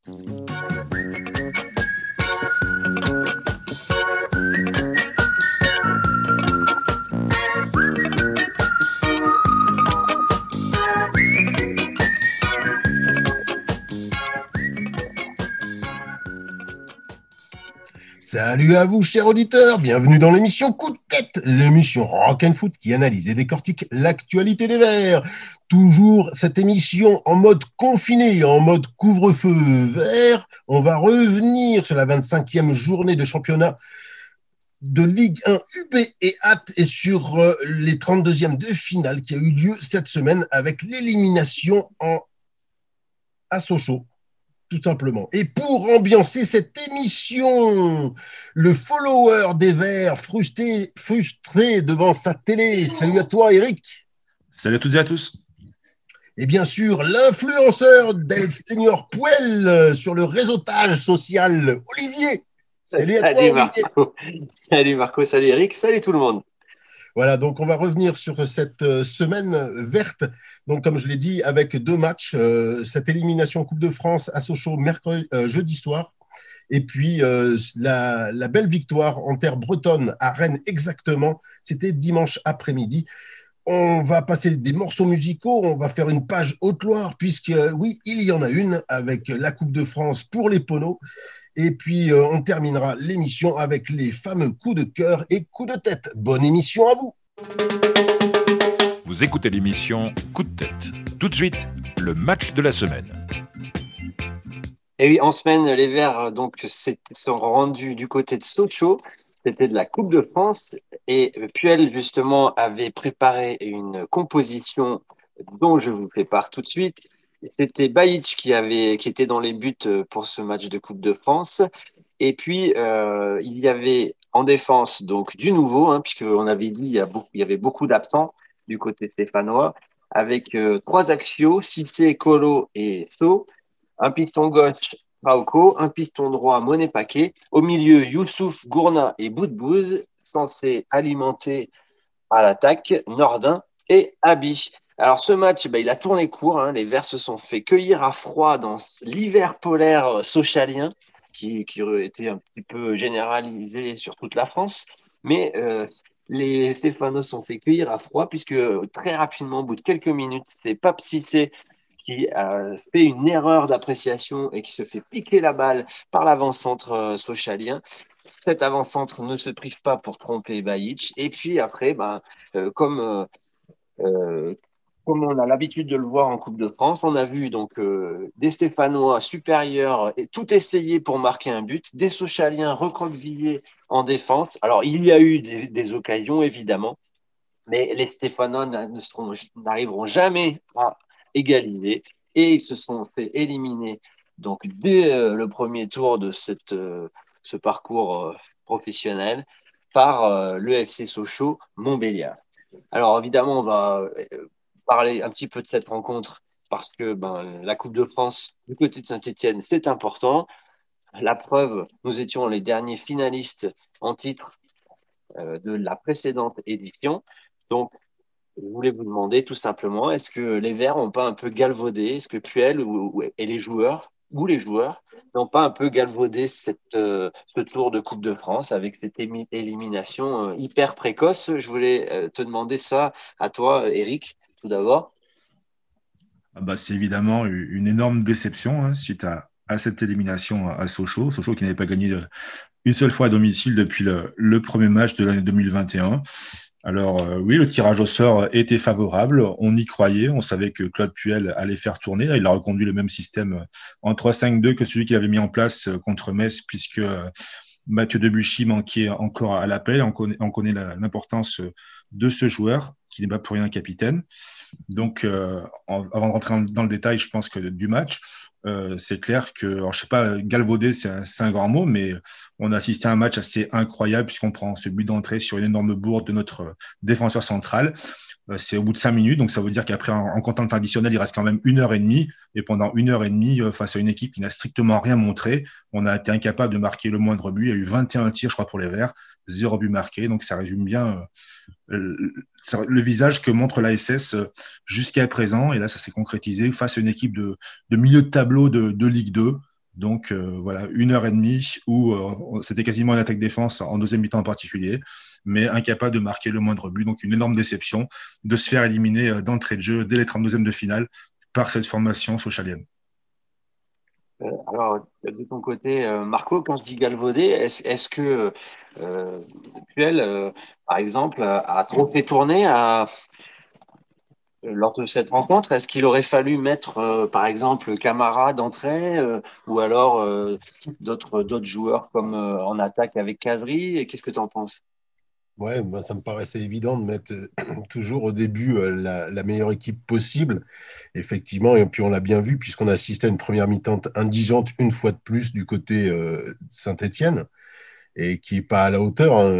Salut à vous, chers auditeurs, bienvenue dans l'émission Coup de tête, l'émission Rock and Foot qui analyse et décortique l'actualité des Verts. Toujours cette émission en mode confiné, en mode couvre-feu vert. On va revenir sur la 25e journée de championnat de Ligue 1 UB et HAT et sur les 32e de finale qui a eu lieu cette semaine avec l'élimination à Sochaux. Tout simplement. Et pour ambiancer cette émission, le follower des Verts frustré devant sa télé. Salut à toi, Eric. Salut à toutes et à tous. Et bien sûr, l'influenceur d'El Senior Puel sur le réseautage social, Olivier. Salut à toi, Olivier. Salut Marco, salut Eric, salut tout le monde. Voilà, donc on va revenir sur cette semaine verte. Donc, comme je l'ai dit, avec deux matchs, cette élimination Coupe de France à Sochaux jeudi soir, et puis la belle victoire en terre bretonne à Rennes exactement, c'était dimanche après-midi. On va passer des morceaux musicaux, on va faire une page Haute-Loire, puisque oui, il y en a une avec la Coupe de France pour les Poneaux. Et puis, on terminera l'émission avec les fameux coups de cœur et coups de tête. Bonne émission à vous. Vous écoutez l'émission Coup de tête. Tout de suite, le match de la semaine. Et oui, en semaine, les Verts sont rendus du côté de Sochaux. C'était de la Coupe de France. Et Puel, justement, avait préparé une composition dont je vous fais part tout de suite. C'était Bajic qui était dans les buts pour ce match de Coupe de France. Et puis, il y avait en défense donc du nouveau, puisqu'on avait dit il y avait beaucoup d'absents du côté stéphanois, avec trois axiaux, Cité, Colo et So, un piston gauche, Rauco, un piston droit, Monet Paquet, au milieu, Youssouf, Gourna et Boudbouz, censés alimenter à l'attaque Nordin et Abi. Alors ce match, il a tourné court, les Verts se sont fait cueillir à froid dans l'hiver polaire sochalien, qui aurait été un petit peu généralisé sur toute la France, mais les Stéphanos se sont fait cueillir à froid, puisque très rapidement, au bout de quelques minutes, c'est Pape Cissé qui fait une erreur d'appréciation et qui se fait piquer la balle par l'avant-centre sochalien. Cet avant-centre ne se prive pas pour tromper Bajic. Et puis après, comme on a l'habitude de le voir en Coupe de France, on a vu donc des Stéphanois supérieurs et tout essayer pour marquer un but, des Sochaliens recroquevillés en défense. Alors, il y a eu des occasions, évidemment, mais les Stéphanois n'arriveront jamais à égaliser et ils se sont fait éliminer donc, dès le premier tour de ce parcours professionnel par le FC Sochaux Montbéliard. Alors, évidemment, on va parler un petit peu de cette rencontre parce que la Coupe de France du côté de Saint-Étienne, c'est important. La preuve, nous étions les derniers finalistes en titre de la précédente édition. Donc, je voulais vous demander tout simplement, est-ce que les Verts n'ont pas un peu galvaudé, est-ce que Puel et les joueurs n'ont pas un peu galvaudé ce tour de Coupe de France avec cette élimination hyper précoce? Je voulais te demander ça à toi, Eric, tout d'abord. C'est évidemment une énorme déception suite à cette élimination à Sochaux. Sochaux qui n'avait pas gagné une seule fois à domicile depuis le premier match de l'année 2021. Alors oui, le tirage au sort était favorable, on y croyait, on savait que Claude Puel allait faire tourner. Il a reconduit le même système en 3-5-2 que celui qu'il avait mis en place contre Metz, puisque Mathieu Debuchy manquait encore à l'appel. On connaît l'importance de ce joueur, qui n'est pas pour rien capitaine. Donc, avant de rentrer dans le détail, je pense que du match, c'est clair que, alors, je sais pas, galvaudé, c'est un grand mot, mais on a assisté à un match assez incroyable puisqu'on prend ce but d'entrée sur une énorme bourde de notre défenseur central. C'est au bout de 5 minutes, donc ça veut dire qu'après, en comptant le traditionnel, il reste quand même 1h30. Et pendant 1h30, face à une équipe qui n'a strictement rien montré, on a été incapable de marquer le moindre but. Il y a eu 21 tirs, je crois, pour les Verts, 0 but marqué. Donc ça résume bien le visage que montre l'ASS jusqu'à présent. Et là, ça s'est concrétisé face à une équipe de milieu de tableau de Ligue 2. Donc voilà, 1 heure et demie où c'était quasiment une attaque-défense en deuxième mi-temps en particulier, mais incapable de marquer le moindre but. Donc une énorme déception de se faire éliminer d'entrée de jeu dès les 32e de finale par cette formation sochalienne. Alors, de ton côté, Marco, quand je dis galvaudé, est-ce que Puel, par exemple, a trop fait tourner lors de cette rencontre? Est-ce qu'il aurait fallu mettre, par exemple, Camara d'entrée ou alors d'autres joueurs comme en attaque avec Cavri? Qu'est-ce que tu en penses? Ouais, bah, ça me paraissait évident de mettre toujours au début la meilleure équipe possible. Effectivement, et puis on l'a bien vu, puisqu'on a assisté à une première mi-temps indigente une fois de plus du côté Saint-Étienne, et qui n'est pas à la hauteur, hein.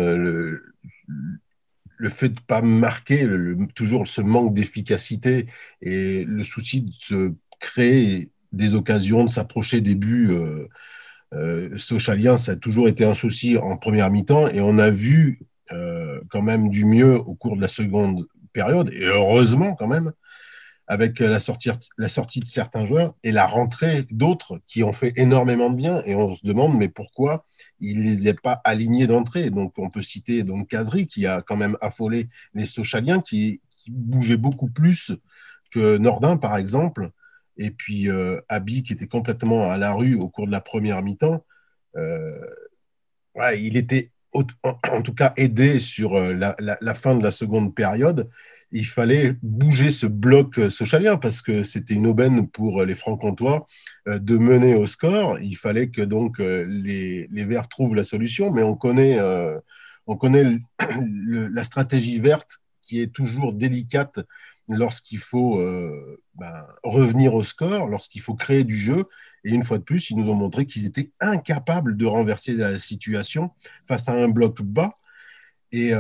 Le fait de ne pas marquer, toujours ce manque d'efficacité et le souci de se créer des occasions, de s'approcher des buts socialien, ça a toujours été un souci en première mi-temps, et on a vu quand même du mieux au cours de la seconde période, et heureusement quand même, avec la sortie de certains joueurs et la rentrée d'autres qui ont fait énormément de bien. Et on se demande, mais pourquoi ils ne les a pas alignés d'entrée? Donc, on peut citer donc Kazri, qui a quand même affolé les Sochaliens, qui bougeait beaucoup plus que Nordin, par exemple. Et puis, Abi, qui était complètement à la rue au cours de la première mi-temps. Euh, ouais, il était en tout cas aidé sur la fin de la seconde période. Il fallait bouger ce bloc socialien parce que c'était une aubaine pour les Francs-Comtois de mener au score. Il fallait que donc les Verts trouvent la solution, mais on connaît la stratégie verte qui est toujours délicate lorsqu'il faut revenir au score, lorsqu'il faut créer du jeu. Et une fois de plus, ils nous ont montré qu'ils étaient incapables de renverser la situation face à un bloc bas. Et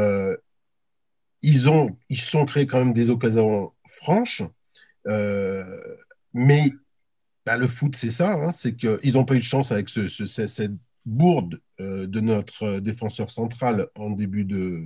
ils se sont créés quand même des occasions franches. Euh, mais le foot, c'est ça, hein, c'est qu'ils n'ont pas eu de chance avec cette bourde de notre défenseur central en début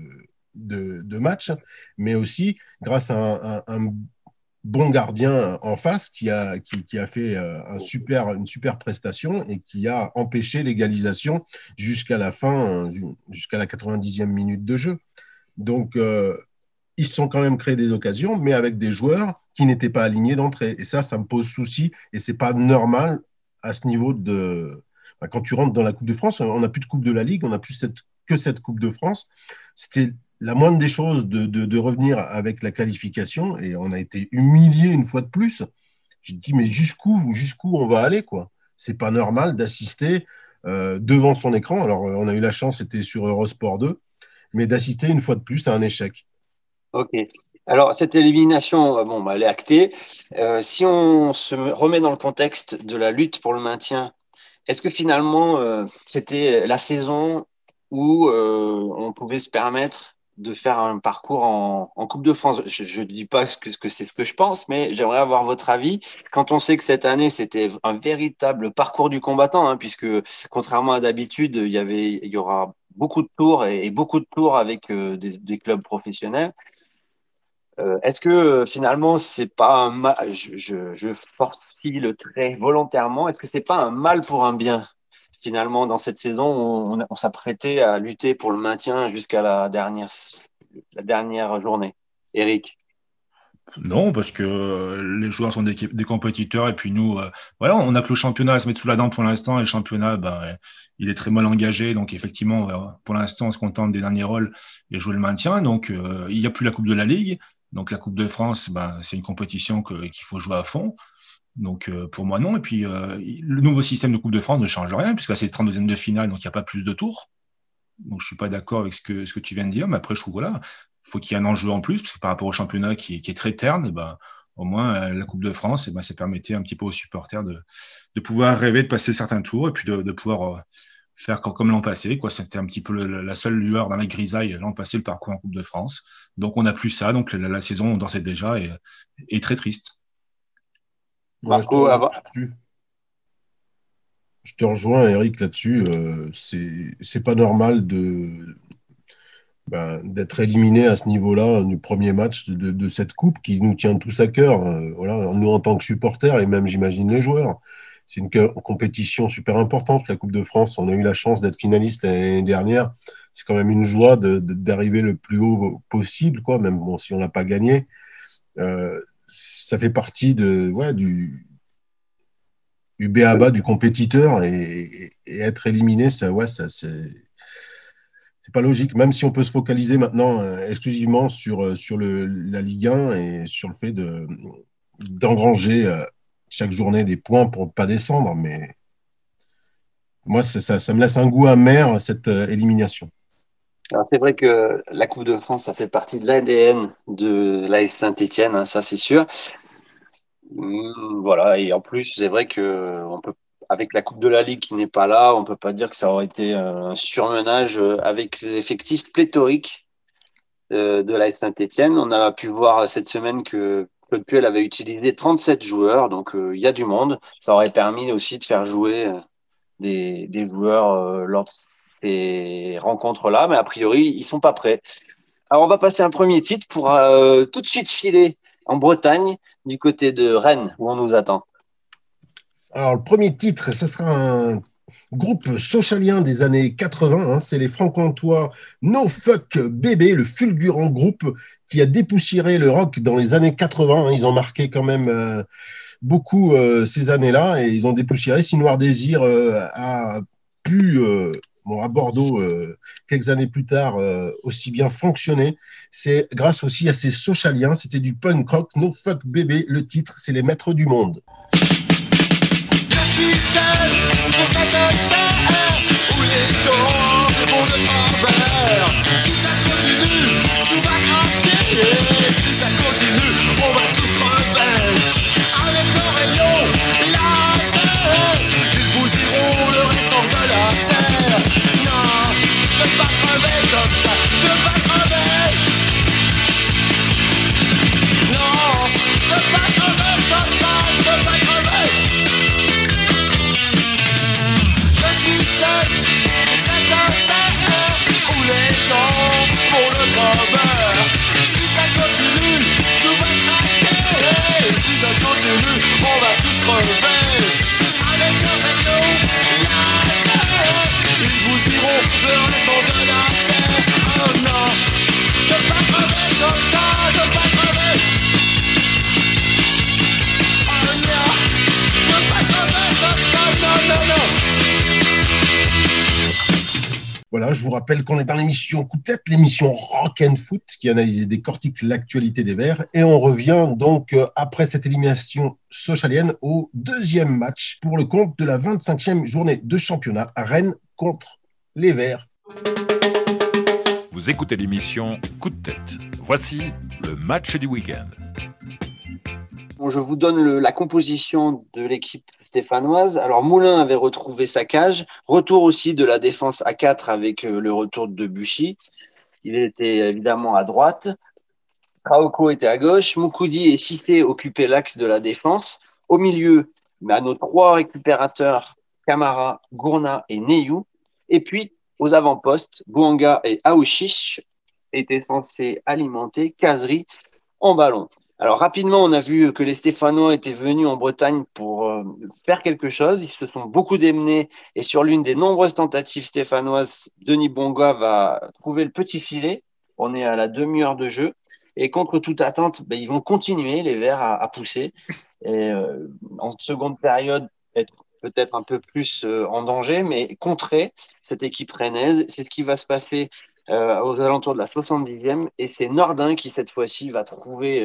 de match, mais aussi grâce à un bon gardien en face qui a fait une super prestation et qui a empêché l'égalisation jusqu'à la fin, jusqu'à la 90e minute de jeu. Donc, ils se sont quand même créés des occasions, mais avec des joueurs qui n'étaient pas alignés d'entrée. Et ça me pose souci, et c'est pas normal à ce niveau de… Quand tu rentres dans la Coupe de France, on n'a plus de Coupe de la Ligue, on n'a plus que cette Coupe de France. C'était la moindre des choses de revenir avec la qualification, et on a été humilié une fois de plus. Je dis, mais jusqu'où on va aller, quoi? C'est pas normal d'assister devant son écran. Alors, on a eu la chance, c'était sur Eurosport 2, mais d'assister une fois de plus à un échec. Ok. Alors, cette élimination, elle est actée. Si on se remet dans le contexte de la lutte pour le maintien, est-ce que finalement, c'était la saison où on pouvait se permettre de faire un parcours en Coupe de France? Je ne dis pas que c'est ce que je pense, mais j'aimerais avoir votre avis. Quand on sait que cette année, c'était un véritable parcours du combattant, hein, puisque contrairement à d'habitude, il y aura beaucoup de tours et beaucoup de tours avec des clubs professionnels. Est-ce que finalement, c'est pas un mal, je fortifie le trait volontairement, est-ce que c'est pas un mal pour un bien, finalement, dans cette saison où on s'apprêtait à lutter pour le maintien jusqu'à la dernière journée? Eric? Non, parce que les joueurs sont des compétiteurs et puis nous, voilà, on n'a que le championnat à se mettre sous la dent pour l'instant et le championnat, il est très mal engagé. Donc effectivement, pour l'instant, on se contente des derniers rôles et jouer le maintien. Donc il n'y a plus la Coupe de la Ligue. Donc la Coupe de France, c'est une compétition qu'il faut jouer à fond. Donc pour moi, non. Et puis le nouveau système de Coupe de France ne change rien puisque là, c'est 32e de finale, donc il n'y a pas plus de tours. Donc, je ne suis pas d'accord avec ce que tu viens de dire, mais après, je trouve voilà, faut qu'il y ait un enjeu en plus, parce que par rapport au championnat qui est très terne, au moins, la Coupe de France, ça permettait un petit peu aux supporters de pouvoir rêver de passer certains tours et puis de pouvoir faire comme l'an passé, quoi. C'était un petit peu la seule lueur dans la grisaille l'an passé, le parcours en Coupe de France. Donc, on n'a plus ça. Donc, la saison d'ores et déjà est très triste. Ouais, Marco, avant. je te rejoins, Eric, là-dessus. C'est pas normal d'être éliminé à ce niveau-là du premier match de cette coupe qui nous tient tous à cœur. Voilà, nous, en tant que supporters, et même, j'imagine, les joueurs. c'est une compétition super importante, la Coupe de France. On a eu la chance d'être finaliste l'année dernière. C'est quand même une joie d'arriver le plus haut possible, quoi. Même bon, si on n'a pas gagné. Ça fait partie du b.a.-ba du compétiteur et être éliminé, c'est pas logique. Même si on peut se focaliser maintenant exclusivement sur la Ligue 1 et sur le fait d'engranger chaque journée des points pour ne pas descendre. Mais moi, ça me laisse un goût amer, cette élimination. Alors, c'est vrai que la Coupe de France, ça fait partie de l'ADN de l'AS Saint-Étienne, hein, ça c'est sûr. Voilà, et en plus, c'est vrai que avec la Coupe de la Ligue qui n'est pas là, on ne peut pas dire que ça aurait été un surmenage avec les effectifs pléthoriques de l'AS Saint-Étienne. On a pu voir cette semaine que Claude Puel avait utilisé 37 joueurs, donc il y a du monde. Ça aurait permis aussi de faire jouer des joueurs lors de ces rencontres-là, mais a priori, ils ne sont pas prêts. Alors, on va passer un premier titre pour tout de suite filer en Bretagne, du côté de Rennes, où on nous attend. Alors, le premier titre, ce sera un groupe socialien des années 80. Hein, c'est les Franc-Comtois No Fuck Bébé, le fulgurant groupe qui a dépoussiéré le rock dans les années 80. Hein, ils ont marqué quand même beaucoup ces années-là et ils ont dépoussiéré. Si Noir Désir a pu... à Bordeaux, quelques années plus tard, aussi bien fonctionné. C'est grâce aussi à ces socialiens. C'était du punk rock, No Fuck Bébé. Le titre, c'est Les Maîtres du Monde. Je suis seul sur cette terre où les gens vont de travers. Si ça continue, tout va craquer. Si ça continue, on va tous crever. Avec le rayon laser, ils bougeront le restant de la terre. Non, je veux pas crever comme ça, je veux pas crever. Non, je veux pas crever comme ça, je veux pas crever. Je suis seul sur cette terre où les gens vont le travers. Si ça continue, tout va craquer. Si ça continue, on va tous crever. Avec le rayon laser, ils vous iront le restant de la terre. Oh non, je veux pas crever comme ça, je veux pas crever. Oh non, je veux pas crever comme ça, non, non, non. Voilà, je vous rappelle qu'on est dans l'émission Coup de tête, l'émission Rock and Foot qui analyse et décortique l'actualité des Verts. Et on revient donc après cette élimination socialienne au deuxième match pour le compte de la 25e journée de championnat à Rennes contre les Verts. Vous écoutez l'émission Coup de tête. Voici le match du week-end. Bon, je vous donne la composition de l'équipe stéphanoise. Alors, Moulin avait retrouvé sa cage. Retour aussi de la défense à 4 avec le retour de Debuchy. Il était évidemment à droite. Traoko était à gauche. Moukoudi et Cissé occupaient l'axe de la défense. Au milieu, à nos 3 récupérateurs, Camara, Gourna et Neyou. Et puis, aux avant-postes, Bouanga et Aouchiche étaient censés alimenter Kazri en ballon. Alors rapidement, on a vu que les Stéphanois étaient venus en Bretagne pour faire quelque chose. Ils se sont beaucoup démenés et sur l'une des nombreuses tentatives stéphanoises, Denis Bouanga va trouver le petit filet. On est à la demi-heure de jeu et contre toute attente, ils vont continuer les Verts à pousser. Et en seconde période, être peut-être un peu plus en danger, mais contrer cette équipe rennaise. C'est ce qui va se passer aux alentours de la 70e, et c'est Nordin qui, cette fois-ci, va trouver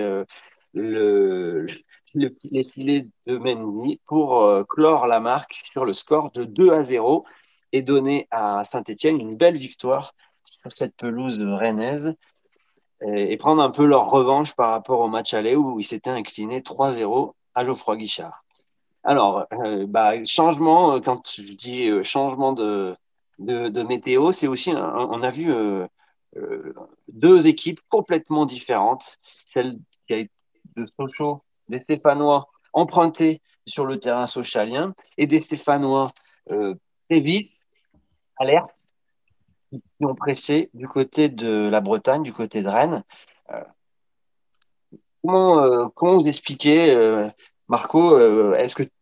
les filets de Mendy pour clore la marque sur le score de 2-0 et donner à Saint-Étienne une belle victoire sur cette pelouse rennaise et prendre un peu leur revanche par rapport au match aller où ils s'étaient inclinés 3-0 à Geoffroy Guichard. Alors, changement, quand je dis changement de météo, c'est aussi, on a vu 2 équipes complètement différentes. Celle qui a été de Sochaux, des Stéphanois empruntés sur le terrain socialien et des Stéphanois très vifs, alertes, qui ont pressé du côté de la Bretagne, du côté de Rennes. Comment vous expliquez, Marco, est-ce que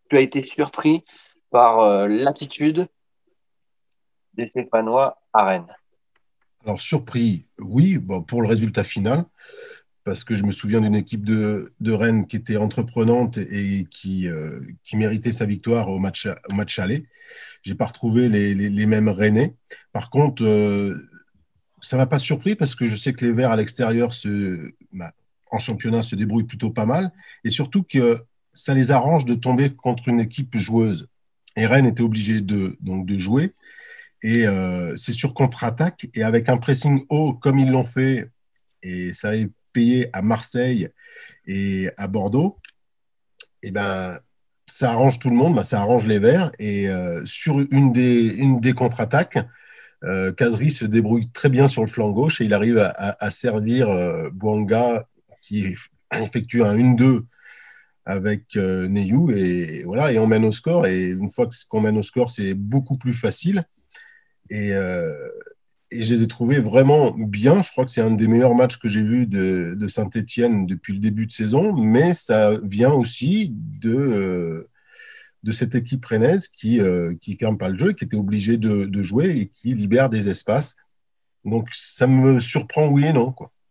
tu as été surpris par l'attitude des Stéphanois à Rennes? Alors, surpris, oui, bon, pour le résultat final, parce que je me souviens d'une équipe de Rennes qui était entreprenante et qui méritait sa victoire au match aller. Je n'ai pas retrouvé les mêmes Rennais. Par contre, ça ne m'a pas surpris parce que je sais que les Verts à l'extérieur en championnat se débrouillent plutôt pas mal et surtout que ça les arrange de tomber contre une équipe joueuse. Et Rennes était obligé donc de jouer et c'est sur contre-attaque et avec un pressing haut comme ils l'ont fait et ça a payé à Marseille et à Bordeaux, et ben ça arrange tout le monde, ça arrange les Verts et sur une des contre-attaques, Khazri se débrouille très bien sur le flanc gauche et il arrive à servir Bouanga qui effectue un 1-2 avec Neyou et voilà, et on mène au score et une fois qu'on mène au score, c'est beaucoup plus facile et je les ai trouvés vraiment bien. Je crois que c'est un des meilleurs matchs que j'ai vu de Saint-Étienne depuis le début de saison, mais ça vient aussi de cette équipe rennaise qui ferme pas le jeu, qui était obligée de jouer et qui libère des espaces. Donc, ça me surprend oui et non, quoi.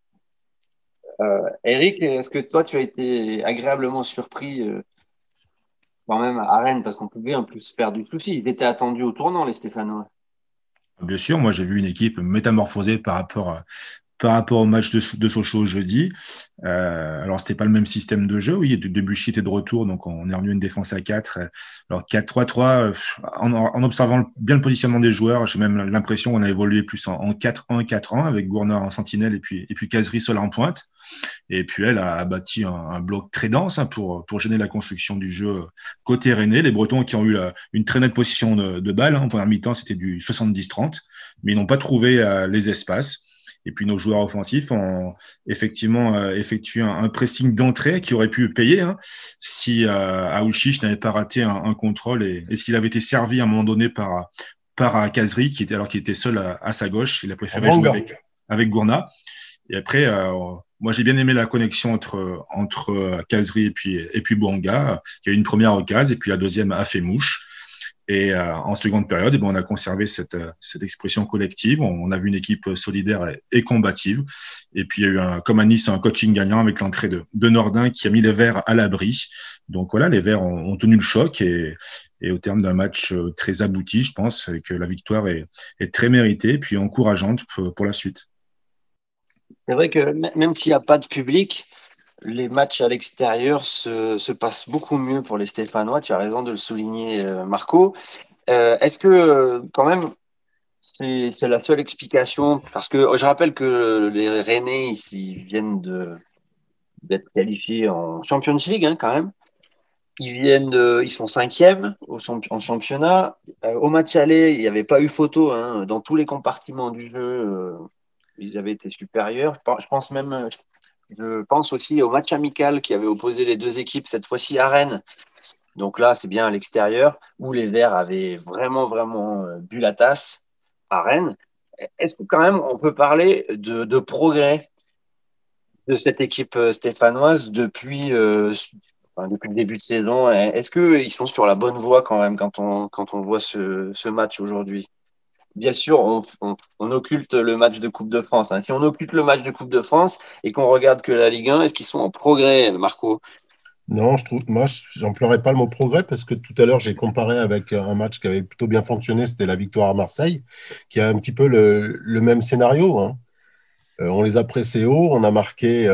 Eric, est-ce que toi, tu as été agréablement surpris quand même à Rennes parce qu'on pouvait un peu se faire du souci. Ils étaient attendus au tournant, les Stéphanois. Bien sûr, moi j'ai vu une équipe métamorphosée par rapport au match de Sochaux jeudi. Alors, c'était pas le même système de jeu. Oui, Debuchy était de retour, donc on est revenu à une défense à 4. Alors, 4-3-3, en observant bien le positionnement des joueurs, j'ai même l'impression qu'on a évolué plus en 4-1-4-1 avec Gournard en sentinelle et puis Khazri seul en pointe. Et puis, elle a bâti un bloc très dense pour gêner la construction du jeu côté rennais. Les Bretons qui ont eu une très nette position de balle. En première mi-temps, c'était du 70-30, mais ils n'ont pas trouvé les espaces. Et puis, nos joueurs offensifs ont effectivement effectué un pressing d'entrée qui aurait pu payer si Aouchiche n'avait pas raté un contrôle et s'il avait été servi à un moment donné par Khazri, qui était seul à sa gauche. Il a préféré jouer avec Gournard. Et après, moi, j'ai bien aimé la connexion entre Khazri et puis Bouanga, qui a eu une première occasion et puis la deuxième a fait mouche. Et en seconde période, on a conservé cette expression collective. On a vu une équipe solidaire et combative. Et puis, il y a eu, comme à Nice, un coaching gagnant avec l'entrée de Nordin qui a mis les Verts à l'abri. Donc voilà, les Verts ont tenu le choc et au terme d'un match très abouti, je pense que la victoire est très méritée et puis encourageante pour la suite. C'est vrai que même s'il n'y a pas de public, les matchs à l'extérieur se passent beaucoup mieux pour les Stéphanois. Tu as raison de le souligner, Marco. Est-ce que, quand même, c'est la seule explication? Parce que je rappelle que les Rennais, ils viennent d'être qualifiés en Champions League, quand même. Ils sont 5e en championnat. Au match aller, il n'y avait pas eu photo. Dans tous les compartiments du jeu, ils avaient été supérieurs. Je pense aussi au match amical qui avait opposé les deux équipes, cette fois-ci à Rennes. Donc là, c'est bien à l'extérieur, où les Verts avaient vraiment, vraiment bu la tasse à Rennes. Est-ce que quand même, on peut parler de progrès de cette équipe stéphanoise depuis le début de saison? Est-ce qu'ils sont sur la bonne voie quand même quand on voit ce match aujourd'hui? Bien sûr, on occulte le match de Coupe de France. Si on occulte le match de Coupe de France et qu'on regarde que la Ligue 1, est-ce qu'ils sont en progrès, Marco? Non, moi, j'emploierais pas le mot progrès parce que tout à l'heure, j'ai comparé avec un match qui avait plutôt bien fonctionné, c'était la victoire à Marseille, qui a un petit peu le même scénario. On les a pressés haut, on a marqué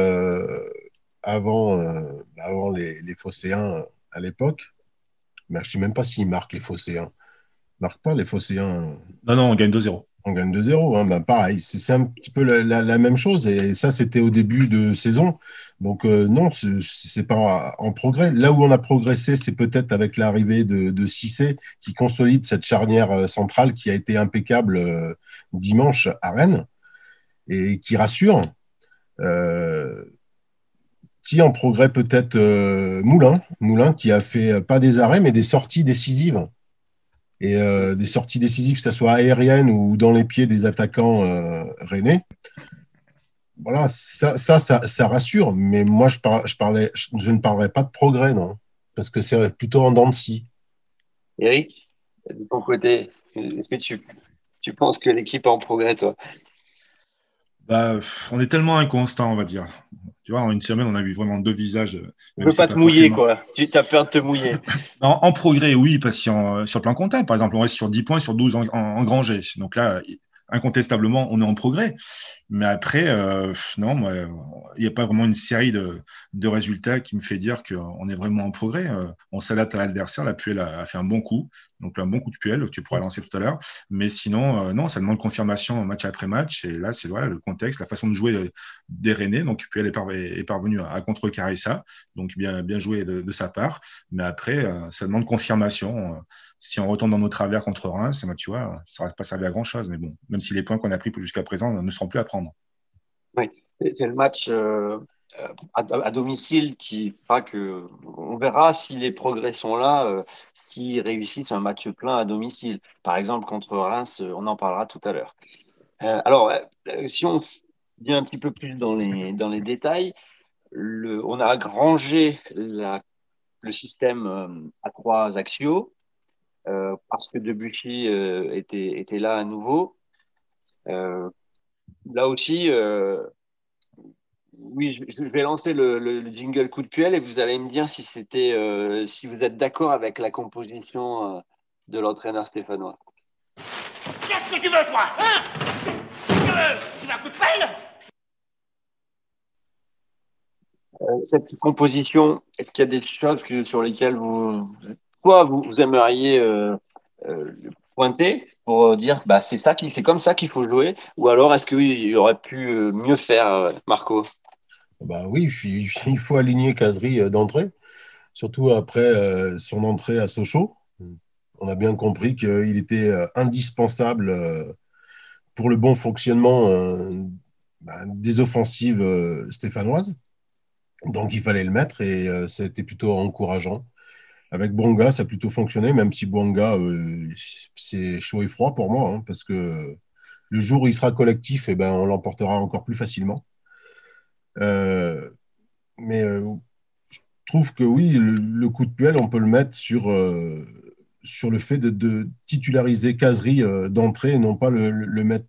avant les Phocéens à l'époque. Mais je ne sais même pas s'ils marquent les Phocéens. Ils ne marquent pas les Phocéens. Non, on gagne 2-0. On gagne 2-0. Pareil, c'est un petit peu la même chose. Et ça, c'était au début de saison. Donc, non, c'est pas en progrès. Là où on a progressé, c'est peut-être avec l'arrivée de Cissé, qui consolide cette charnière centrale qui a été impeccable dimanche à Rennes et qui rassure. Si en progrès, peut-être Moulin qui a fait pas des arrêts, mais des sorties décisives. Et des sorties décisives, que ce soit aériennes ou dans les pieds des attaquants rennais. Voilà, ça rassure. Mais moi, je ne parlerai pas de progrès, non. parce que c'est plutôt en dents de scie. Eric, de ton côté, est-ce que tu penses que l'équipe est en progrès, toi? Bah, on est tellement inconstant, on va dire. Tu vois, en une semaine, on a vu vraiment deux visages, Tu même veux si c'est pas te pas mouiller, forcément. quoi. Tu as peur de te mouiller. En progrès, oui, parce que sur le plan comptable, par exemple, on reste sur 10 points sur 12 engrangés. Donc là, incontestablement, on est en progrès. Mais après, non, moi, il n'y a pas vraiment une série de résultats qui me fait dire qu'on est vraiment en progrès. On s'adapte à l'adversaire. La Puel a fait un bon coup, donc un bon coup de Puel que tu pourras lancer tout à l'heure. Mais sinon, non, ça demande confirmation match après match. Et là, c'est voilà, le contexte, la façon de jouer des Rennais. Donc Puel est parvenu à contrecarrer ça. Donc bien joué de sa part. Mais après, ça demande confirmation. Si on retombe dans nos travers contre Reims, tu vois, ça ne va pas servir à grand-chose. Mais bon, même si les points qu'on a pris jusqu'à présent ne seront plus à prendre. Oui, c'est le match à domicile qui fera que on verra si les progrès sont là, s'ils réussissent un match plein à domicile. Par exemple, contre Reims, on en parlera tout à l'heure. Si on vient un petit peu plus dans les détails, on a rangé le système à trois axiaux parce que Debuchy était là à nouveau. Euh, Là aussi, oui, je vais lancer le jingle coup de pied et vous allez me dire si vous êtes d'accord avec la composition de l'entraîneur stéphanois. Qu'est-ce que tu veux, toi, hein? Tu veux un coup de pelle? Cette composition, est-ce qu'il y a des choses sur lesquelles vous aimeriez pointer pour dire bah c'est comme ça qu'il faut jouer, ou alors est-ce qu'il aurait pu mieux faire, Marco? Bah oui, il faut aligner Casery d'entrée, surtout après son entrée à Sochaux. On a bien compris qu'il était indispensable pour le bon fonctionnement des offensives stéphanoises. Donc il fallait le mettre et ça a été plutôt encourageant. Avec Bonga, ça a plutôt fonctionné, même si Bonga, c'est chaud et froid pour moi, hein, parce que le jour où il sera collectif, eh ben, on l'emportera encore plus facilement. Euh, mais je trouve que oui, le coup de pied, on peut le mettre sur le fait de titulariser Casery d'entrée et non pas le mettre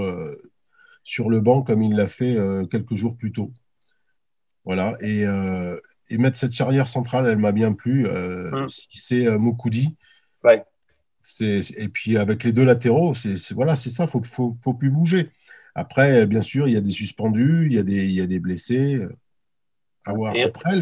sur le banc comme il l'a fait quelques jours plus tôt. Voilà. Et mettre cette charnière centrale, elle m'a bien plu. Si c'est Moukoudi. Ouais. Et puis avec les deux latéraux, voilà, c'est ça, faut plus bouger. Après, bien sûr, il y a des suspendus, il y a des blessés à voir. Et, Après,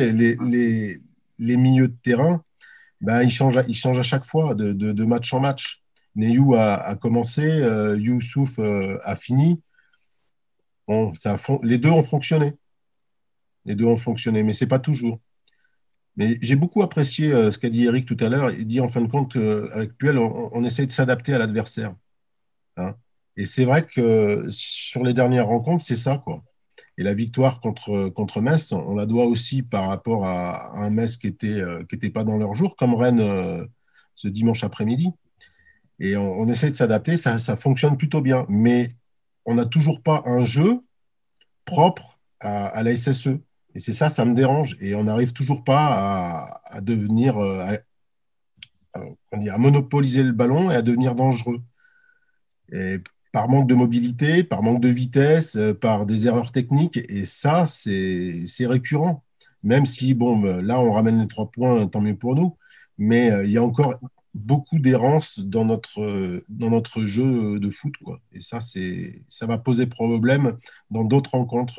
les milieux de terrain, ben, ils changent à chaque fois, de match en match. Neyou a commencé, Youssouf a fini. Bon, les deux ont fonctionné. Les deux ont fonctionné, mais c'est pas toujours. Mais j'ai beaucoup apprécié ce qu'a dit Eric tout à l'heure. Il dit en fin de compte, avec Puel, on essaie de s'adapter à l'adversaire. Hein. Et c'est vrai que sur les dernières rencontres, c'est ça, quoi. Et la victoire contre Metz, on la doit aussi par rapport à un Metz qui était pas dans leur jour, comme Rennes ce dimanche après-midi. Et on essaie de s'adapter, ça fonctionne plutôt bien. Mais on n'a toujours pas un jeu propre à la SSE. Et c'est ça, ça me dérange. Et on n'arrive toujours pas à devenir, à monopoliser le ballon et à devenir dangereux. Et par manque de mobilité, par manque de vitesse, par des erreurs techniques. Et ça, c'est récurrent. Même si, bon, là, on ramène les 3 points, tant mieux pour nous. Mais il y a encore beaucoup d'errance dans notre jeu de foot, quoi. Et ça va poser problème dans d'autres rencontres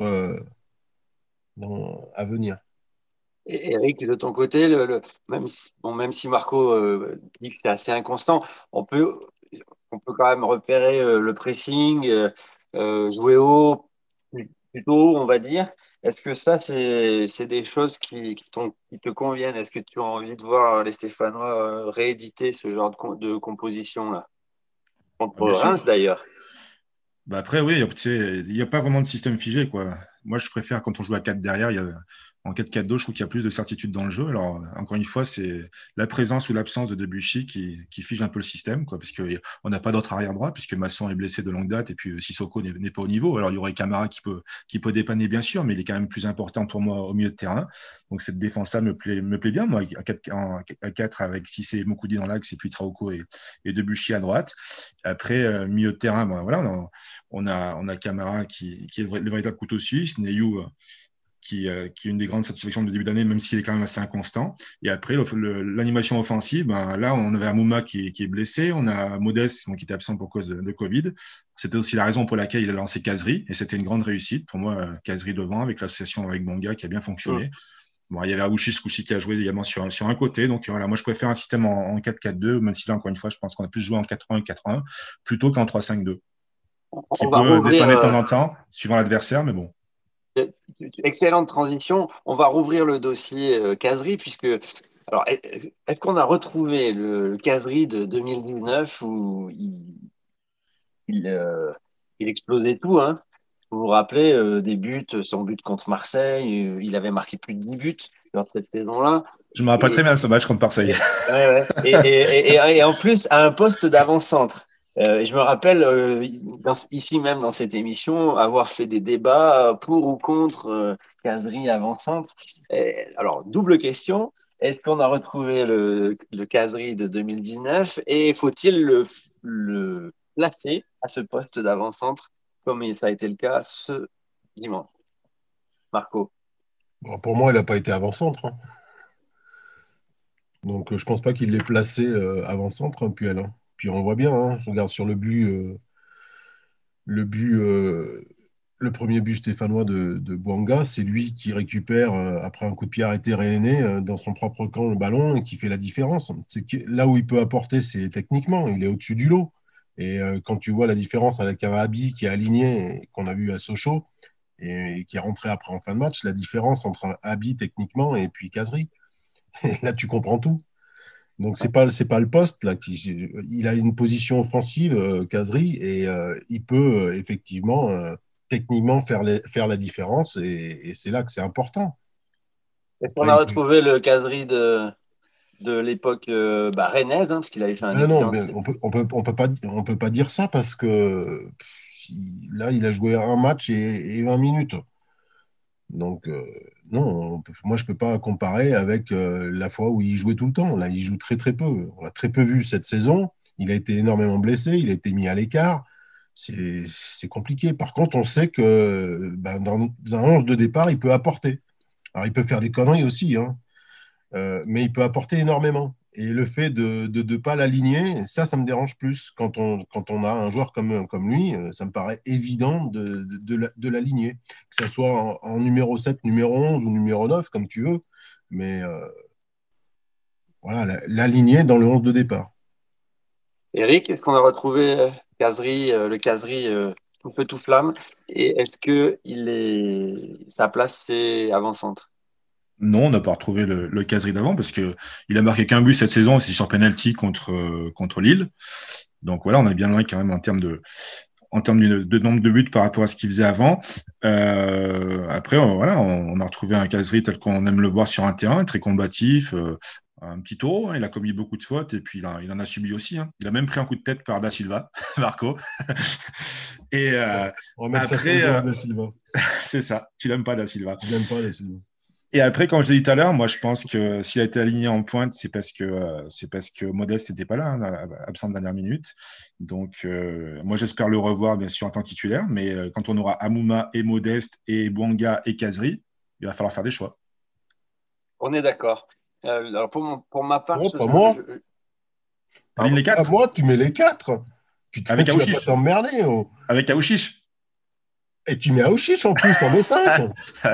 à venir. et Eric, de ton côté, même si Marco dit que c'est assez inconstant, on peut, on peut quand même repérer le pressing, jouer haut, plutôt, on va dire. Est-ce que ça, c'est des choses qui te conviennent? Est-ce que tu as envie de voir les Stéphanois rééditer ce genre de composition-là? Contre Bien sûr. Reims, d'ailleurs. Bah après, oui, tu sais, il n'y a pas vraiment de système figé, quoi. moi, je préfère quand on joue à 4 derrière, en 4-4-2, je trouve qu'il y a plus de certitude dans le jeu. Alors, encore une fois, c'est la présence ou l'absence de Debuchy qui fige un peu le système, quoi, parce qu'on n'a pas d'autre arrière droit, puisque Masson est blessé de longue date, et puis Sissoko n'est pas au niveau. Alors, il y aurait Camara qui peut dépanner, bien sûr, mais il est quand même plus important pour moi au milieu de terrain. Donc, cette défense-là me plaît bien, moi, à 4 avec Cissé et Moukoudi dans l'axe, et puis Traoko et Debuchy à droite. Après, milieu de terrain, voilà, on a Camara qui est le véritable couteau suisse, Neyou qui est une des grandes satisfactions de début d'année, même s'il est quand même assez inconstant. Et après, l'animation offensive, là, on avait Amouma qui est blessé, on a Modeste qui était absent pour cause de Covid. C'était aussi la raison pour laquelle il a lancé Kazri, et c'était une grande réussite pour moi, Kazri devant, avec l'association avec Bonga qui a bien fonctionné. Bon, il y avait Aouchi ce coup-ci qui a joué également sur un côté. Donc voilà, moi je préfère un système en 4-4-2, même si là, encore une fois, je pense qu'on a plus joué en 4-1 4-1, plutôt qu'en 3-5-2. Qui peut dépanner de temps en temps, suivant l'adversaire, mais bon. Excellente transition. On va rouvrir le dossier Kazri, puisque. Alors, est-ce qu'on a retrouvé le Kazri de 2019 où il explosait tout, hein? Vous vous rappelez des buts, son but contre Marseille, il avait marqué plus de 10 buts dans cette saison-là. Je me rappelle très bien de ce match contre Marseille. Ouais. Et en plus, à un poste d'avant-centre. Je me rappelle, ici même dans cette émission, avoir fait des débats pour ou contre Kazri avant-centre. Alors, double question. Est-ce qu'on a retrouvé le Kazri de 2019 et faut-il le placer à ce poste d'avant-centre comme ça a été le cas ce dimanche? Marco. Bon, pour moi, il n'a pas été avant-centre. Hein. Donc, je pense pas qu'il l'ait placé avant-centre, Puel. Hein. Puis on voit bien, hein, je regarde sur le but, le premier but stéphanois de Bouanga, c'est lui qui récupère, après un coup de pied arrêté René, dans son propre camp le ballon et qui fait la différence. C'est que là où il peut apporter, c'est techniquement, il est au-dessus du lot. Et quand tu vois la différence avec un Abi qui est aligné, qu'on a vu à Sochaux, et qui est rentré après en fin de match, la différence entre un Abi techniquement et puis Kazri. Et là, tu comprends tout. Donc, c'est pas le poste. Là, il a une position offensive, Kazri, et il peut effectivement, techniquement, faire la différence. Et c'est là que c'est important. Est-ce qu'on a retrouvé le Kazri de l'époque rennaise, hein, parce qu'il avait fait un excellent... Non, mais on peut pas dire ça parce que là, il a joué un match et 20 minutes. Donc, non, moi, je ne peux pas comparer avec la fois où il jouait tout le temps. Là, il joue très, très peu. On l'a très peu vu cette saison. Il a été énormément blessé. Il a été mis à l'écart. C'est compliqué. Par contre, on sait que dans un 11 de départ, il peut apporter. Alors, il peut faire des conneries aussi, hein, mais il peut apporter énormément. Et le fait de ne pas l'aligner, ça me dérange plus. Quand on a un joueur comme lui, ça me paraît évident de l'aligner. Que ça soit en numéro 7, numéro 11 ou numéro 9, comme tu veux. Mais voilà, l'aligner dans le 11 de départ. Eric, est-ce qu'on a retrouvé le Kazri tout feu, tout flamme? Et est-ce que sa place, c'est avant-centre? Non, on n'a pas retrouvé le Kazri d'avant parce qu'il a marqué qu'un but cette saison, c'est sur penalty contre Lille. Donc voilà, on est bien loin quand même en termes de nombre de buts par rapport à ce qu'il faisait avant. Après, voilà, on a retrouvé un Kazri tel qu'on aime le voir sur un terrain, très combatif, un petit taureau. Hein, il a commis beaucoup de fautes et puis il en a subi aussi. Hein. Il a même pris un coup de tête par Da Silva, Marco. Et on va mettre après, ça Da Silva. C'est ça. Tu l'aimes pas, Da Silva. Je l'aime pas, Da Silva. Et après, comme je l'ai dit tout à l'heure, moi, je pense que s'il a été aligné en pointe, c'est parce que Modeste n'était pas là, hein, absent de dernière minute. Donc, moi, j'espère le revoir, bien sûr, en tant que titulaire. Mais quand on aura Amouma et Modeste et Bouanga et Kazri, il va falloir faire des choix. On est d'accord. Alors, pour ma part... pas moi. Aligne les 4. Moi, tu mets les 4. Avec tu Aouchiche. vas pas t'emmerder. Oh. Avec Aouchiche. Et tu mets Aouchiche en plus, t'en mets 5.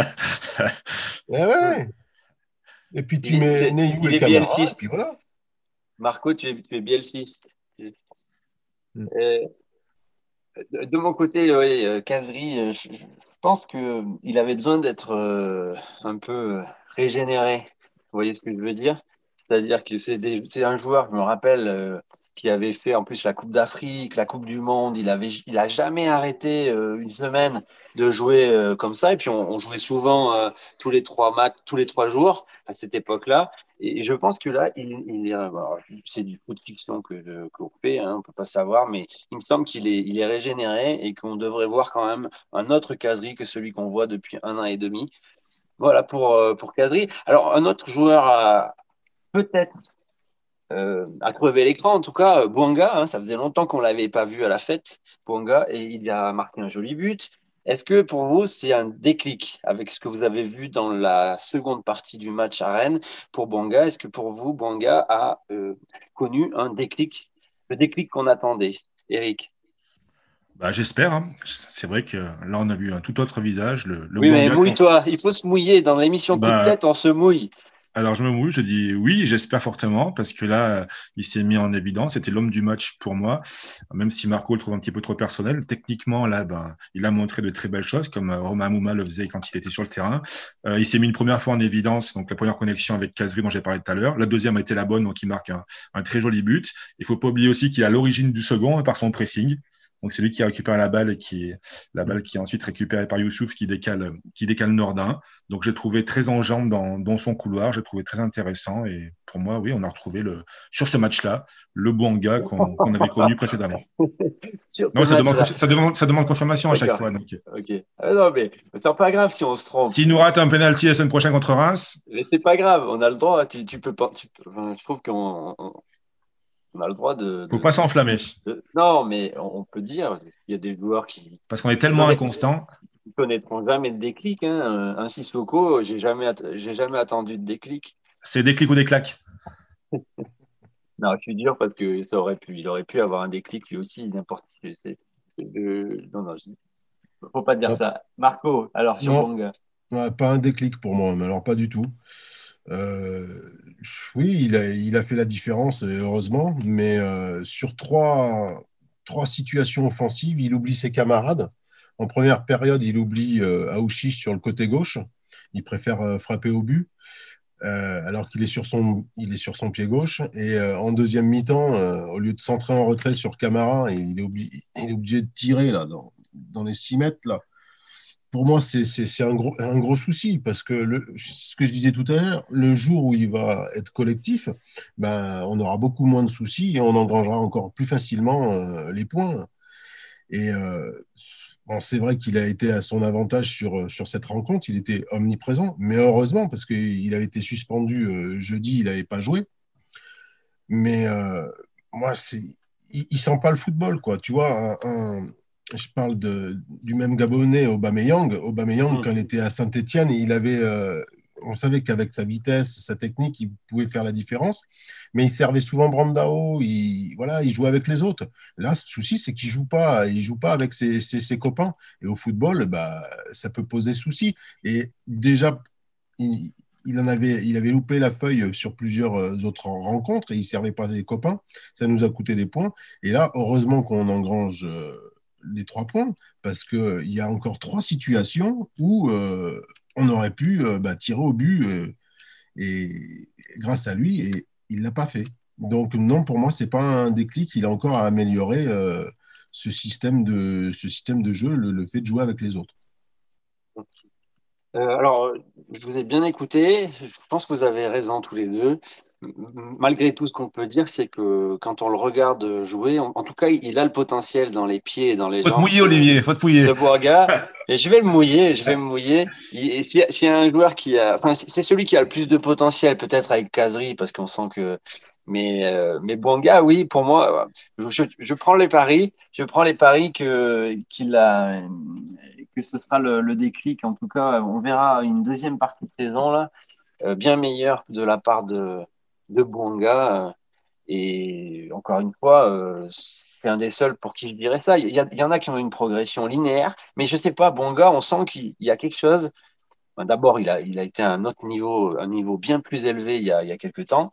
Ouais. Et puis tu mets Neyou et Camara, et puis voilà. Marco, tu es bielciste. De mon côté, Kazri, je pense qu'il avait besoin d'être un peu régénéré. Vous voyez ce que je veux dire? C'est-à-dire que c'est un joueur, je me rappelle, qui avait fait en plus la Coupe d'Afrique, la Coupe du Monde. Il a jamais arrêté une semaine de jouer comme ça. Et puis on jouait souvent tous les 3 matchs, tous les 3 jours à cette époque-là. Et je pense que là, c'est du foot fiction qu'on fait, hein, on ne peut pas savoir, mais il me semble qu'il est régénéré et qu'on devrait voir quand même un autre Casery que celui qu'on voit depuis 1 an et demi. Voilà pour Casery. Alors, un autre joueur peut-être à crever l'écran, en tout cas, Bouanga, hein, ça faisait longtemps qu'on ne l'avait pas vu à la fête, Bouanga, et il a marqué un joli but. Est-ce que pour vous, c'est un déclic avec ce que vous avez vu dans la seconde partie du match à Rennes pour Bouanga? Est-ce que pour vous, Bouanga a connu un déclic, le déclic qu'on attendait? Eric? Bah, j'espère, hein. C'est vrai que là, on a vu un tout autre visage. Le Oui, mais Bouanga mouille-toi, il faut se mouiller. Dans l'émission Coup de Bah, tête, on se mouille. alors, je me mouille, je dis oui, j'espère fortement, parce que là, il s'est mis en évidence. C'était l'homme du match pour moi, même si Marco le trouve un petit peu trop personnel. Techniquement, là, il a montré de très belles choses, comme Romain Amouma le faisait quand il était sur le terrain. Il s'est mis une première fois en évidence, donc la première connexion avec Casery dont j'ai parlé tout à l'heure. La deuxième a été la bonne, donc il marque un très joli but. Il faut pas oublier aussi qu'il est à l'origine du second, hein, par son pressing. Donc, c'est lui qui a récupéré la balle qui est ensuite récupérée par Youssouf qui décale Nordin. Donc, j'ai trouvé très en jambes dans son couloir. J'ai trouvé très intéressant. Et pour moi, oui, on a retrouvé sur ce match-là, le Bouanga qu'on avait connu précédemment. Non, ça demande confirmation à chaque fois. Donc. Ok. Non, mais c'est pas grave si on se trompe. S'il nous rate un penalty la semaine prochaine contre Reims. Mais c'est pas grave, on a le droit. Tu peux pas. Je trouve qu'on a le droit de. Faut pas s'enflammer. Non, mais on peut dire, il y a des joueurs qui. Parce qu'on est tellement inconstant. Ils connaîtront jamais le déclic. Hein. Un Sissoko, j'ai jamais attendu de déclic. C'est déclic ou des claques. Non, je suis dur parce que il aurait pu avoir un déclic lui aussi, n'importe qui. Non, faut pas dire ça. Marco, alors sur Bouanga. Ouais, pas un déclic pour moi, mais alors pas du tout. Oui, il a fait la différence, heureusement, mais sur trois situations offensives, il oublie ses camarades. En première période, il oublie Aouchiche sur le côté gauche. Il préfère frapper au but, alors qu'il est sur son pied gauche. Et en deuxième mi-temps, au lieu de centrer en retrait sur Camara, il est obligé de tirer là, dans les 6 mètres. Là. Pour moi, c'est un gros souci parce que ce que je disais tout à l'heure, le jour où il va être collectif, on aura beaucoup moins de soucis et on engrangera encore plus facilement les points. Et c'est vrai qu'il a été à son avantage sur cette rencontre, il était omniprésent, mais heureusement parce qu'il a été suspendu jeudi, il n'avait pas joué. Mais moi, il sent pas le football, quoi. Tu vois, je parle du même Gabonais, Aubameyang. Quand il était à Saint-Étienne, on savait qu'avec sa vitesse, sa technique, il pouvait faire la différence. Mais il servait souvent Brandao. Il jouait avec les autres. Là, le souci, c'est qu'il joue pas. Il joue pas avec ses copains. Et au football, ça peut poser souci. Et déjà, il avait loupé la feuille sur plusieurs autres rencontres et il ne servait pas les copains. Ça nous a coûté des points. Et là, heureusement qu'on engrange les 3 points parce qu'il y a encore 3 situations où on aurait pu tirer au but et grâce à lui, et il ne l'a pas fait. Donc non, pour moi, ce n'est pas un déclic. Il a encore à améliorer ce système de jeu, le fait de jouer avec les autres. Alors, je vous ai bien écouté. Je pense que vous avez raison tous les deux. Malgré tout, ce qu'on peut dire, c'est que quand on le regarde jouer, en tout cas, il a le potentiel dans les pieds et dans les jambes. Faut te mouiller, Olivier, faut te mouiller. Ce Bouanga. Et je vais me mouiller. S'il y a un joueur c'est celui qui a le plus de potentiel, peut-être avec Casery, parce qu'on sent que. Mais Bouanga, oui, pour moi, je prends les paris. Je prends les paris que ce sera le déclic. En tout cas, on verra une deuxième partie de saison là, bien meilleure de la part de Bouanga. Et encore une fois, c'est un des seuls pour qui je dirais ça. Il y en a qui ont une progression linéaire, mais je sais pas, Bouanga, on sent qu'il y a quelque chose. D'abord, il a été à un autre niveau, un niveau bien plus élevé il y a quelques temps.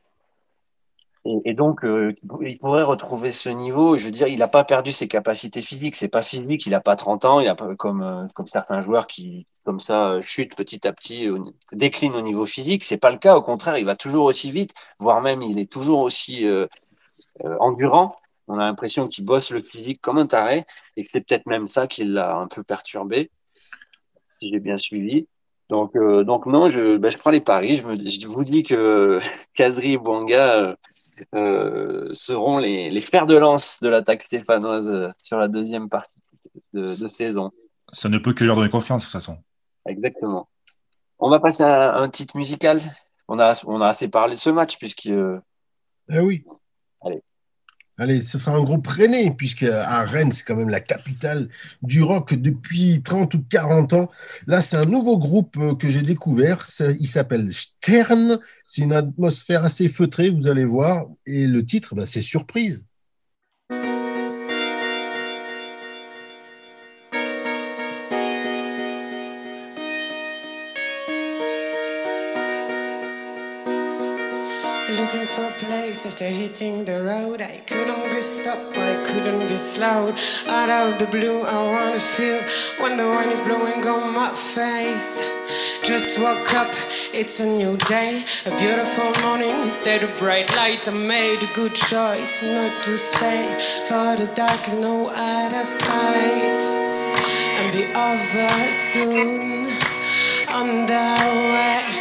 Et donc, il pourrait retrouver ce niveau. Je veux dire, il n'a pas perdu ses capacités physiques. C'est pas physique, il n'a pas 30 ans. Il a pas, comme certains joueurs qui, comme ça, chutent petit à petit, déclinent au niveau physique. C'est pas le cas. Au contraire, il va toujours aussi vite, voire même il est toujours aussi endurant. On a l'impression qu'il bosse le physique comme un taré et que c'est peut-être même ça qui l'a un peu perturbé, si j'ai bien suivi. Donc non, je prends les paris. Je vous dis que Kazri et Bouanga seront les fers de lance de l'attaque stéphanoise sur la deuxième partie de saison. Ça ne peut que leur donner confiance, de toute façon. Exactement. On va passer à un titre musical. On a assez parlé de ce match, Eh oui. Allez. Allez, ce sera un groupe rennais, puisque à Rennes, c'est quand même la capitale du rock depuis 30 ou 40 ans. Là, c'est un nouveau groupe que j'ai découvert. Il s'appelle Stern. C'est une atmosphère assez feutrée, vous allez voir. Et le titre, c'est Surprise. Looking for a place after hitting the road. I couldn't be stopped, I couldn't be slowed. Out of the blue, I wanna feel when the wind is blowing on my face. Just woke up, it's a new day, a beautiful morning. There's a bright light, I made a good choice not to stay. For the dark is no out of sight, and be over soon on the way.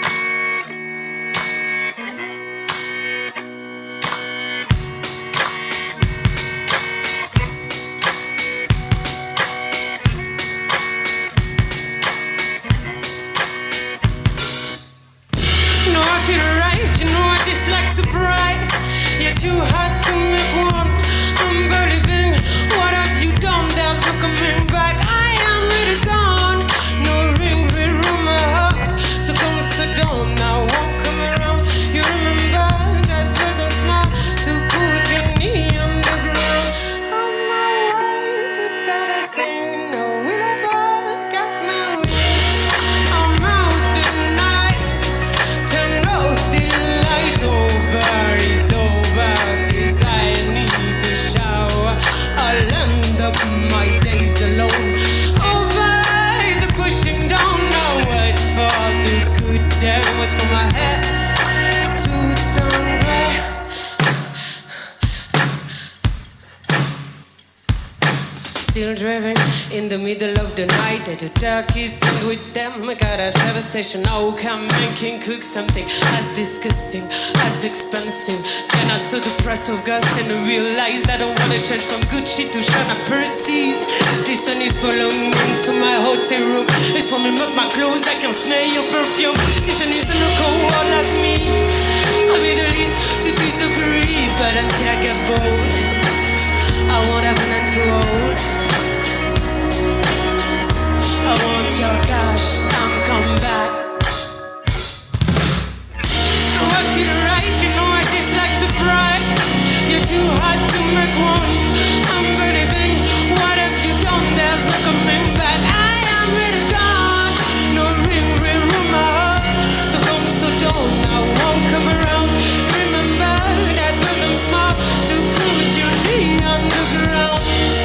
Surprise, you're too hot to make one. I'm believing, what have you done? There's no coming back. I am really gone. No ring will rule my heart. So come sit down now, won't come around. You remember that wasn't smart to put your knee on the ground. On my way to better things. No will ever got my wings. I'm out the night. Turn off the light. Over is over, 'cause I need a shower. I'll end up my days alone. Over is a pushing down. No word for the good damn, word for my head to turn gray. Still driving in the middle of the night at the turkeys, and with them I got a service station. How come man can cook something as disgusting, as expensive? Then I saw the price of gas and I realized I don't wanna change from Gucci to Chanel Percy's. This one is following me to my hotel room. It's warming up my clothes, I can smell your perfume. This one is a local war like me. I made the least to disagree, but until I get bold, I won't have an end to hold. I want your cash, I'm come back. I feel right, you know I dislike surprise. You're too hot to make one. I'm believing, what have you done? There's no coming back. I am really gone. No ring will rule my heart. So come so down, I won't come around. Remember that wasn't smart to put your knee on the ground.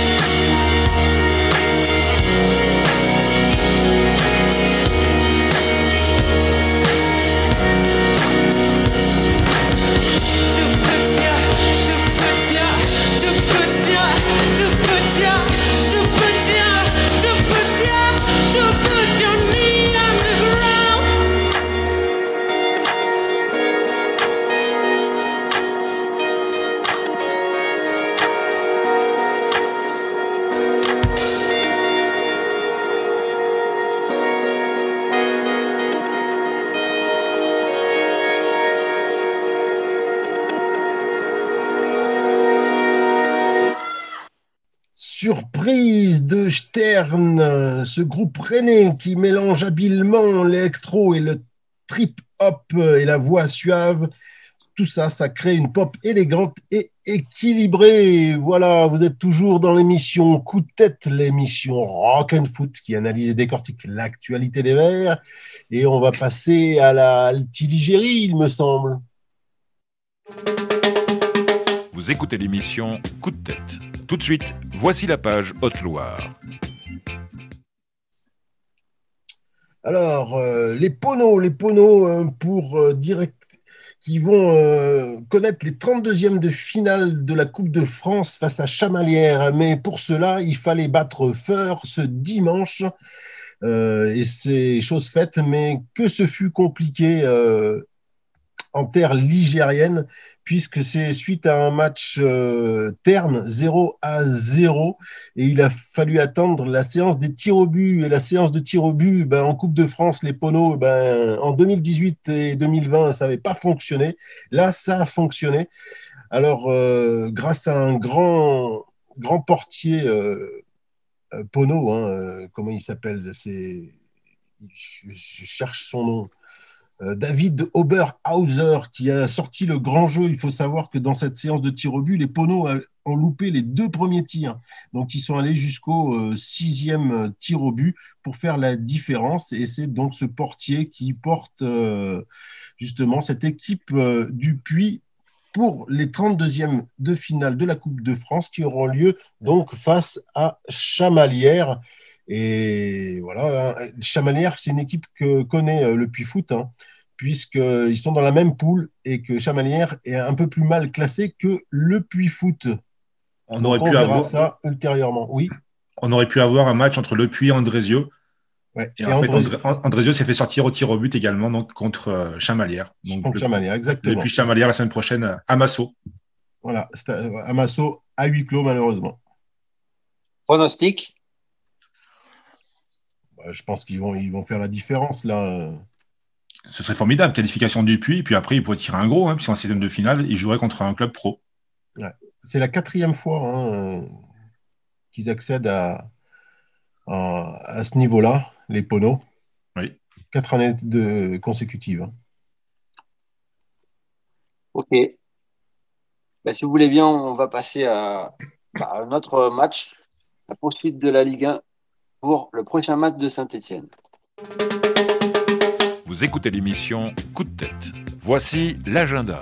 Surprise de Stern, ce groupe rennais qui mélange habilement l'électro et le trip-hop et la voix suave. Tout ça, ça crée une pop élégante et équilibrée. Voilà, vous êtes toujours dans l'émission Coup de tête, l'émission Rock and Foot qui analyse et décortique l'actualité des Verts. Et on va passer à la Tilligérie, il me semble. Vous écoutez l'émission Coup de tête. Tout de suite, voici la page Haute-Loire. Alors, les poneaux pour qui vont connaître les 32e de finale de la Coupe de France face à Chamalières. Mais pour cela, il fallait battre Feur ce dimanche. Et c'est chose faite, mais que ce fut compliqué en terre ligérienne, puisque c'est suite à un match terne, 0-0, et il a fallu attendre la séance des tirs au but. Et la séance de tirs au but, en Coupe de France, les Poneaux, en 2018 et 2020, ça n'avait pas fonctionné. Là, ça a fonctionné. Alors, grâce à un grand portier Pono, comment il s'appelle, je cherche son nom. David Oberhauser qui a sorti le grand jeu. Il faut savoir que dans cette séance de tir au but, les Pono ont loupé les 2 premiers tirs. Donc, ils sont allés jusqu'au 6e tir au but pour faire la différence. Et c'est donc ce portier qui porte justement cette équipe du Puy pour les 32e de finale de la Coupe de France qui auront lieu donc face à Chamalières. Et voilà, Chamalières, c'est une équipe que connaît le Puy Foot, puisqu'ils sont dans la même poule et que Chamalières est un peu plus mal classé que le Puy Foot. On verra ça ultérieurement. Oui. On aurait pu avoir un match entre le Puy et Andrésio. Ouais. Et en fait, Andrésio s'est fait sortir au tir au but également donc, contre Chamalières. Contre Chamalières, exactement. Et puis Chamalières la semaine prochaine à Massot. Voilà, à Massot, à huis clos malheureusement. Pronostic? Je pense qu'ils vont faire la différence là. Ce serait formidable, qualification du Puy, puis après ils pourraient tirer un gros, puisqu'en 16e de finale, ils joueraient contre un club pro. Ouais. C'est la 4e fois qu'ils accèdent à ce niveau-là, les Poneaux. Oui. 4 années consécutives. Ok. Si vous voulez bien, on va passer à notre match, la poursuite de la Ligue 1 pour le prochain match de Saint-Étienne. Vous écoutez l'émission Coup de tête. Voici l'agenda.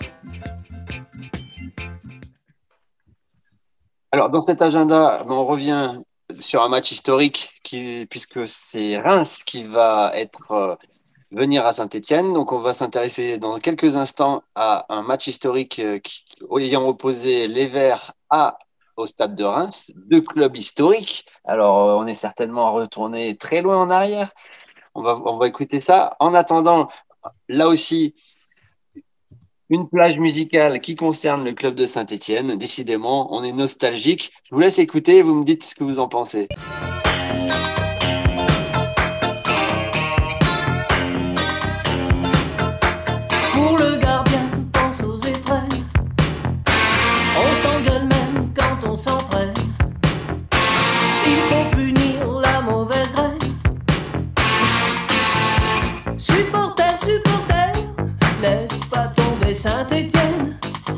Alors, dans cet agenda, on revient sur un match historique puisque c'est Reims qui va venir à Saint-Étienne. Donc, on va s'intéresser dans quelques instants à un match historique ayant opposé les Verts au stade de Reims, 2 clubs historiques. Alors, on est certainement retourné très loin en arrière. On va écouter ça. En attendant, là aussi, une plage musicale qui concerne le club de Saint-Étienne. Décidément, on est nostalgique. Je vous laisse écouter et vous me dites ce que vous en pensez. Pour le gardien, pense aux étrennes. On s'engueule même quand on s'entraîne. Il faut punir la mauvaise graine. Supporter, laisse pas tomber Saint-Étienne.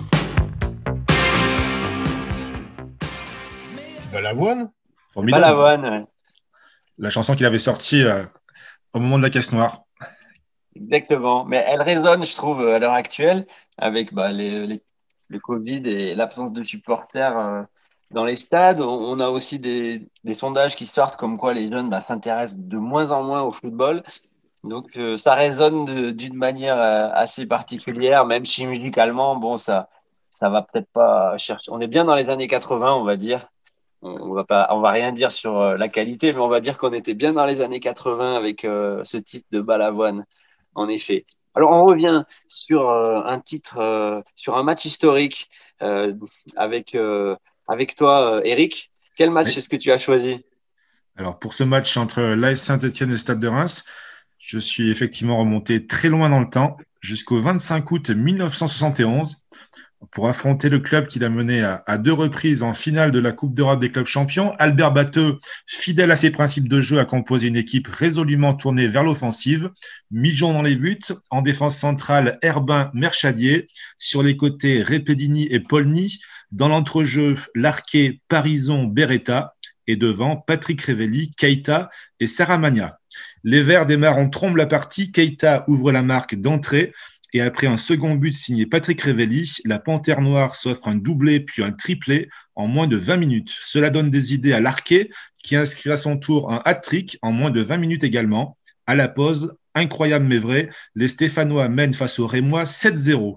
Balavoine. Formidable. Balavoine, ouais. La chanson qu'il avait sortie au moment de la caisse noire. Exactement. Mais elle résonne, je trouve, à l'heure actuelle, avec le Covid et l'absence de supporters dans les stades. On a aussi des sondages qui sortent comme quoi les jeunes s'intéressent de moins en moins au football. Donc, ça résonne d'une manière assez particulière, même si musicalement, ça va peut-être pas chercher. On est bien dans les années 80, on va dire. On va rien dire sur la qualité, mais on va dire qu'on était bien dans les années 80 avec ce titre de Balavoine, en effet. Alors, on revient sur un titre, sur un match historique avec toi, Eric. Quel match est-ce que tu as choisi? Alors, pour ce match entre l'AS Saint-Étienne et le Stade de Reims, je suis effectivement remonté très loin dans le temps, jusqu'au 25 août 1971, pour affronter le club qui l'a mené à 2 reprises en finale de la Coupe d'Europe des clubs champions. Albert Batteux, fidèle à ses principes de jeu, a composé une équipe résolument tournée vers l'offensive. Mijon dans les buts, en défense centrale, Herbin, Merchadier, sur les côtés, Repedini et Polny, dans l'entrejeu, Larquet, Parison, Beretta, et devant, Patrick Révelli, Keita et Saramagna. Les Verts démarrent en trombe la partie, Keita ouvre la marque d'entrée, et après un second but signé Patrick Révelli, la Panthère Noire s'offre un doublé puis un triplé en moins de 20 minutes. Cela donne des idées à Larquet, qui inscrit à son tour un hat-trick en moins de 20 minutes également. À la pause, incroyable mais vrai, les Stéphanois mènent face aux Rémois 7-0.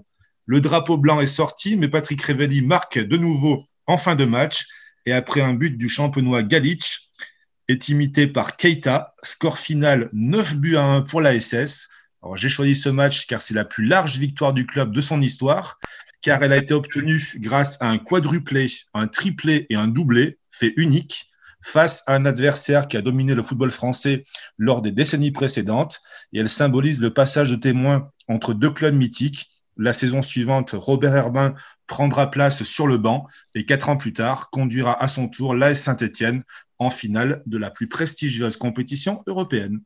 Le drapeau blanc est sorti, mais Patrick Révelli marque de nouveau en fin de match. Et après un but du champenois Galic, est imité par Keita. Score final 9-1 pour la SS. Alors, j'ai choisi ce match car c'est la plus large victoire du club de son histoire, car elle a été obtenue grâce à un quadruplé, un triplé et un doublé, fait unique, face à un adversaire qui a dominé le football français lors des décennies précédentes. Et elle symbolise le passage de témoin entre deux clubs mythiques. La saison suivante, Robert Herbin prendra place sur le banc et 4 ans plus tard, conduira à son tour l'AS Saint-Étienne en finale de la plus prestigieuse compétition européenne.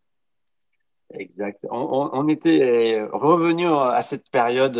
Exact. On était revenu à cette période,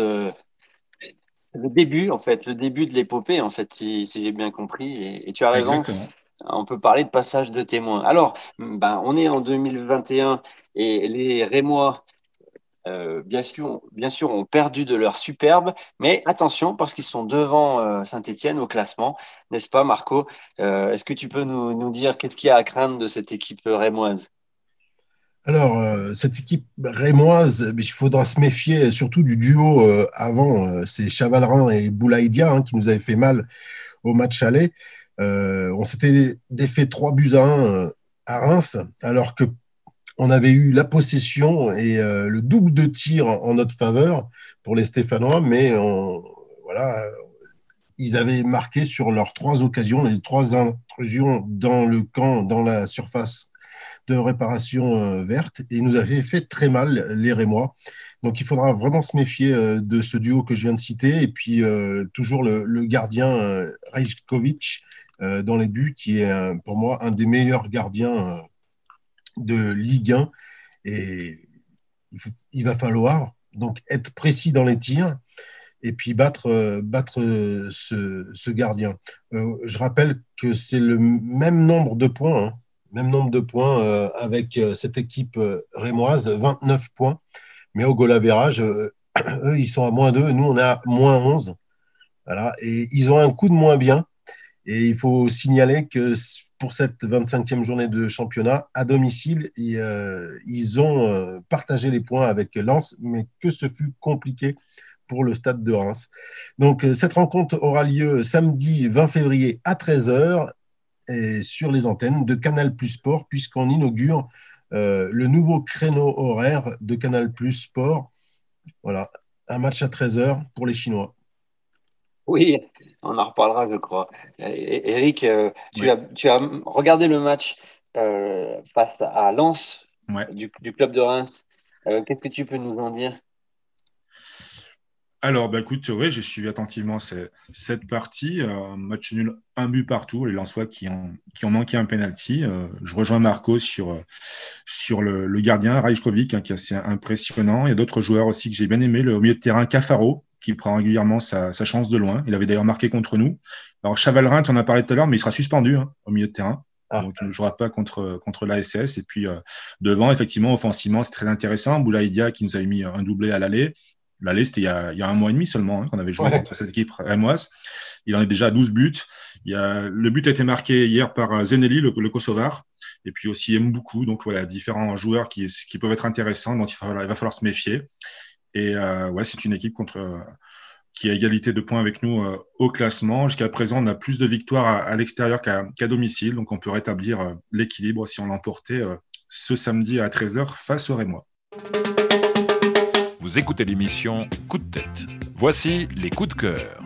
le début de l'épopée, en fait, si j'ai bien compris. Et tu as raison. Exactement. On peut parler de passage de témoin. Alors, on est en 2021 et les Rémois, bien sûr, ont perdu de leur superbe, mais attention, parce qu'ils sont devant Saint-Étienne au classement, n'est-ce pas, Marco? Est-ce que tu peux nous dire qu'est-ce qu'il y a à craindre de cette équipe rémoise? Alors, cette équipe rémoise, il faudra se méfier surtout du duo avant. C'est Chavalrin et Boulaïdia qui nous avaient fait mal au match aller. On s'était défait 3-1 à Reims, alors que on avait eu la possession et le double de tir en notre faveur pour les Stéphanois, mais voilà, ils avaient marqué sur leurs 3 occasions, les 3 intrusions dans le camp, dans la surface de réparation verte, et ils nous avaient fait très mal, les Rémois. Donc, il faudra vraiment se méfier de ce duo que je viens de citer, et puis toujours le gardien Rajkovic dans les buts, qui est pour moi un des meilleurs gardiens de Ligue 1, et il va falloir donc être précis dans les tirs et puis battre ce gardien. Je rappelle que c'est le même nombre de points, avec cette équipe rémoise, 29 points, mais au goal average, eux, ils sont à -2, nous, on est à -11. Voilà, et ils ont un coup de moins bien, et il faut signaler que pour cette 25e journée de championnat, à domicile, ils ont partagé les points avec Lens, mais que ce fut compliqué pour le stade de Reims. Donc, cette rencontre aura lieu samedi 20 février à 13h et sur les antennes de Canal+ Sport, puisqu'on inaugure le nouveau créneau horaire de Canal+ Sport. Voilà, un match à 13h pour les Chinois. Oui, on en reparlera, je crois. Eric, Oui. tu as regardé le match face à Lens Ouais. du club de Reims. Qu'est-ce que tu peux nous en dire? Alors, écoute, ouais, j'ai suivi attentivement cette partie. Match nul, un but partout. Les Lensois qui ont manqué un penalty. Je rejoins Marco sur le gardien, Rajkovic, qui est assez impressionnant. Il y a d'autres joueurs aussi que j'ai bien aimé. Le milieu de terrain, Cafaro, qui prend régulièrement sa chance de loin. Il avait d'ailleurs marqué contre nous. Alors, Chavalrin, tu en as parlé tout à l'heure, mais il sera suspendu au milieu de terrain. Donc, il ne jouera pas contre l'ASS. Et puis, devant, effectivement, offensivement, c'est très intéressant. Boulaïdia qui nous avait mis un doublé à l'aller. L'aller, c'était il y a un mois et demi seulement qu'on avait joué contre cette équipe rémoise. Il en est déjà à 12 buts. Le but a été marqué hier par Zeneli, le Kosovar, et puis aussi Mboukou. Donc voilà, différents joueurs qui peuvent être intéressants, dont il va falloir se méfier. Et c'est une équipe qui a égalité de points avec nous au classement. Jusqu'à présent, on a plus de victoires à l'extérieur qu'à domicile. Donc on peut rétablir l'équilibre si on l'emportait ce samedi à 13h face aux Rémois. Vous écoutez l'émission Coup de tête. Voici les coups de cœur.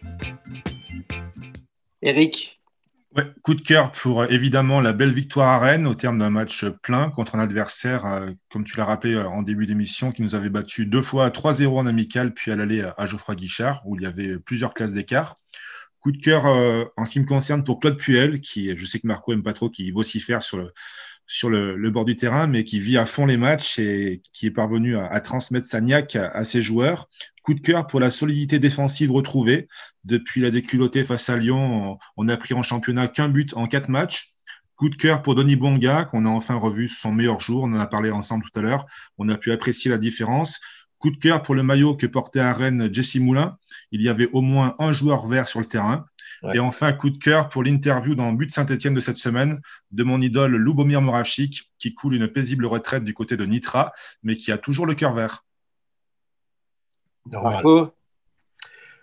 Eric. Ouais, coup de cœur pour évidemment la belle victoire à Rennes au terme d'un match plein contre un adversaire, comme tu l'as rappelé en début d'émission, qui nous avait battu 2 fois 3-0 en amical, puis à l'aller à Geoffroy Guichard, où il y avait plusieurs classes d'écart. Coup de cœur en ce qui me concerne pour Claude Puel, qui, je sais que Marco aime pas trop, qui vocifère sur le bord du terrain, mais qui vit à fond les matchs et qui est parvenu à transmettre sa niaque à ses joueurs. Coup de cœur pour la solidité défensive retrouvée. Depuis la déculottée face à Lyon, on n'a pris en championnat qu'un but en 4 matchs. Coup de cœur pour Denis Bonga, qu'on a enfin revu son meilleur jour. On en a parlé ensemble tout à l'heure. On a pu apprécier la différence. Coup de cœur pour le maillot que portait à Rennes Jesse Moulin. Il y avait au moins un joueur vert sur le terrain. Ouais. Et enfin, coup de cœur pour l'interview dans But Saint-Étienne de cette semaine de mon idole Lubomir Moravchik, qui coule une paisible retraite du côté de Nitra, mais qui a toujours le cœur vert. Marco,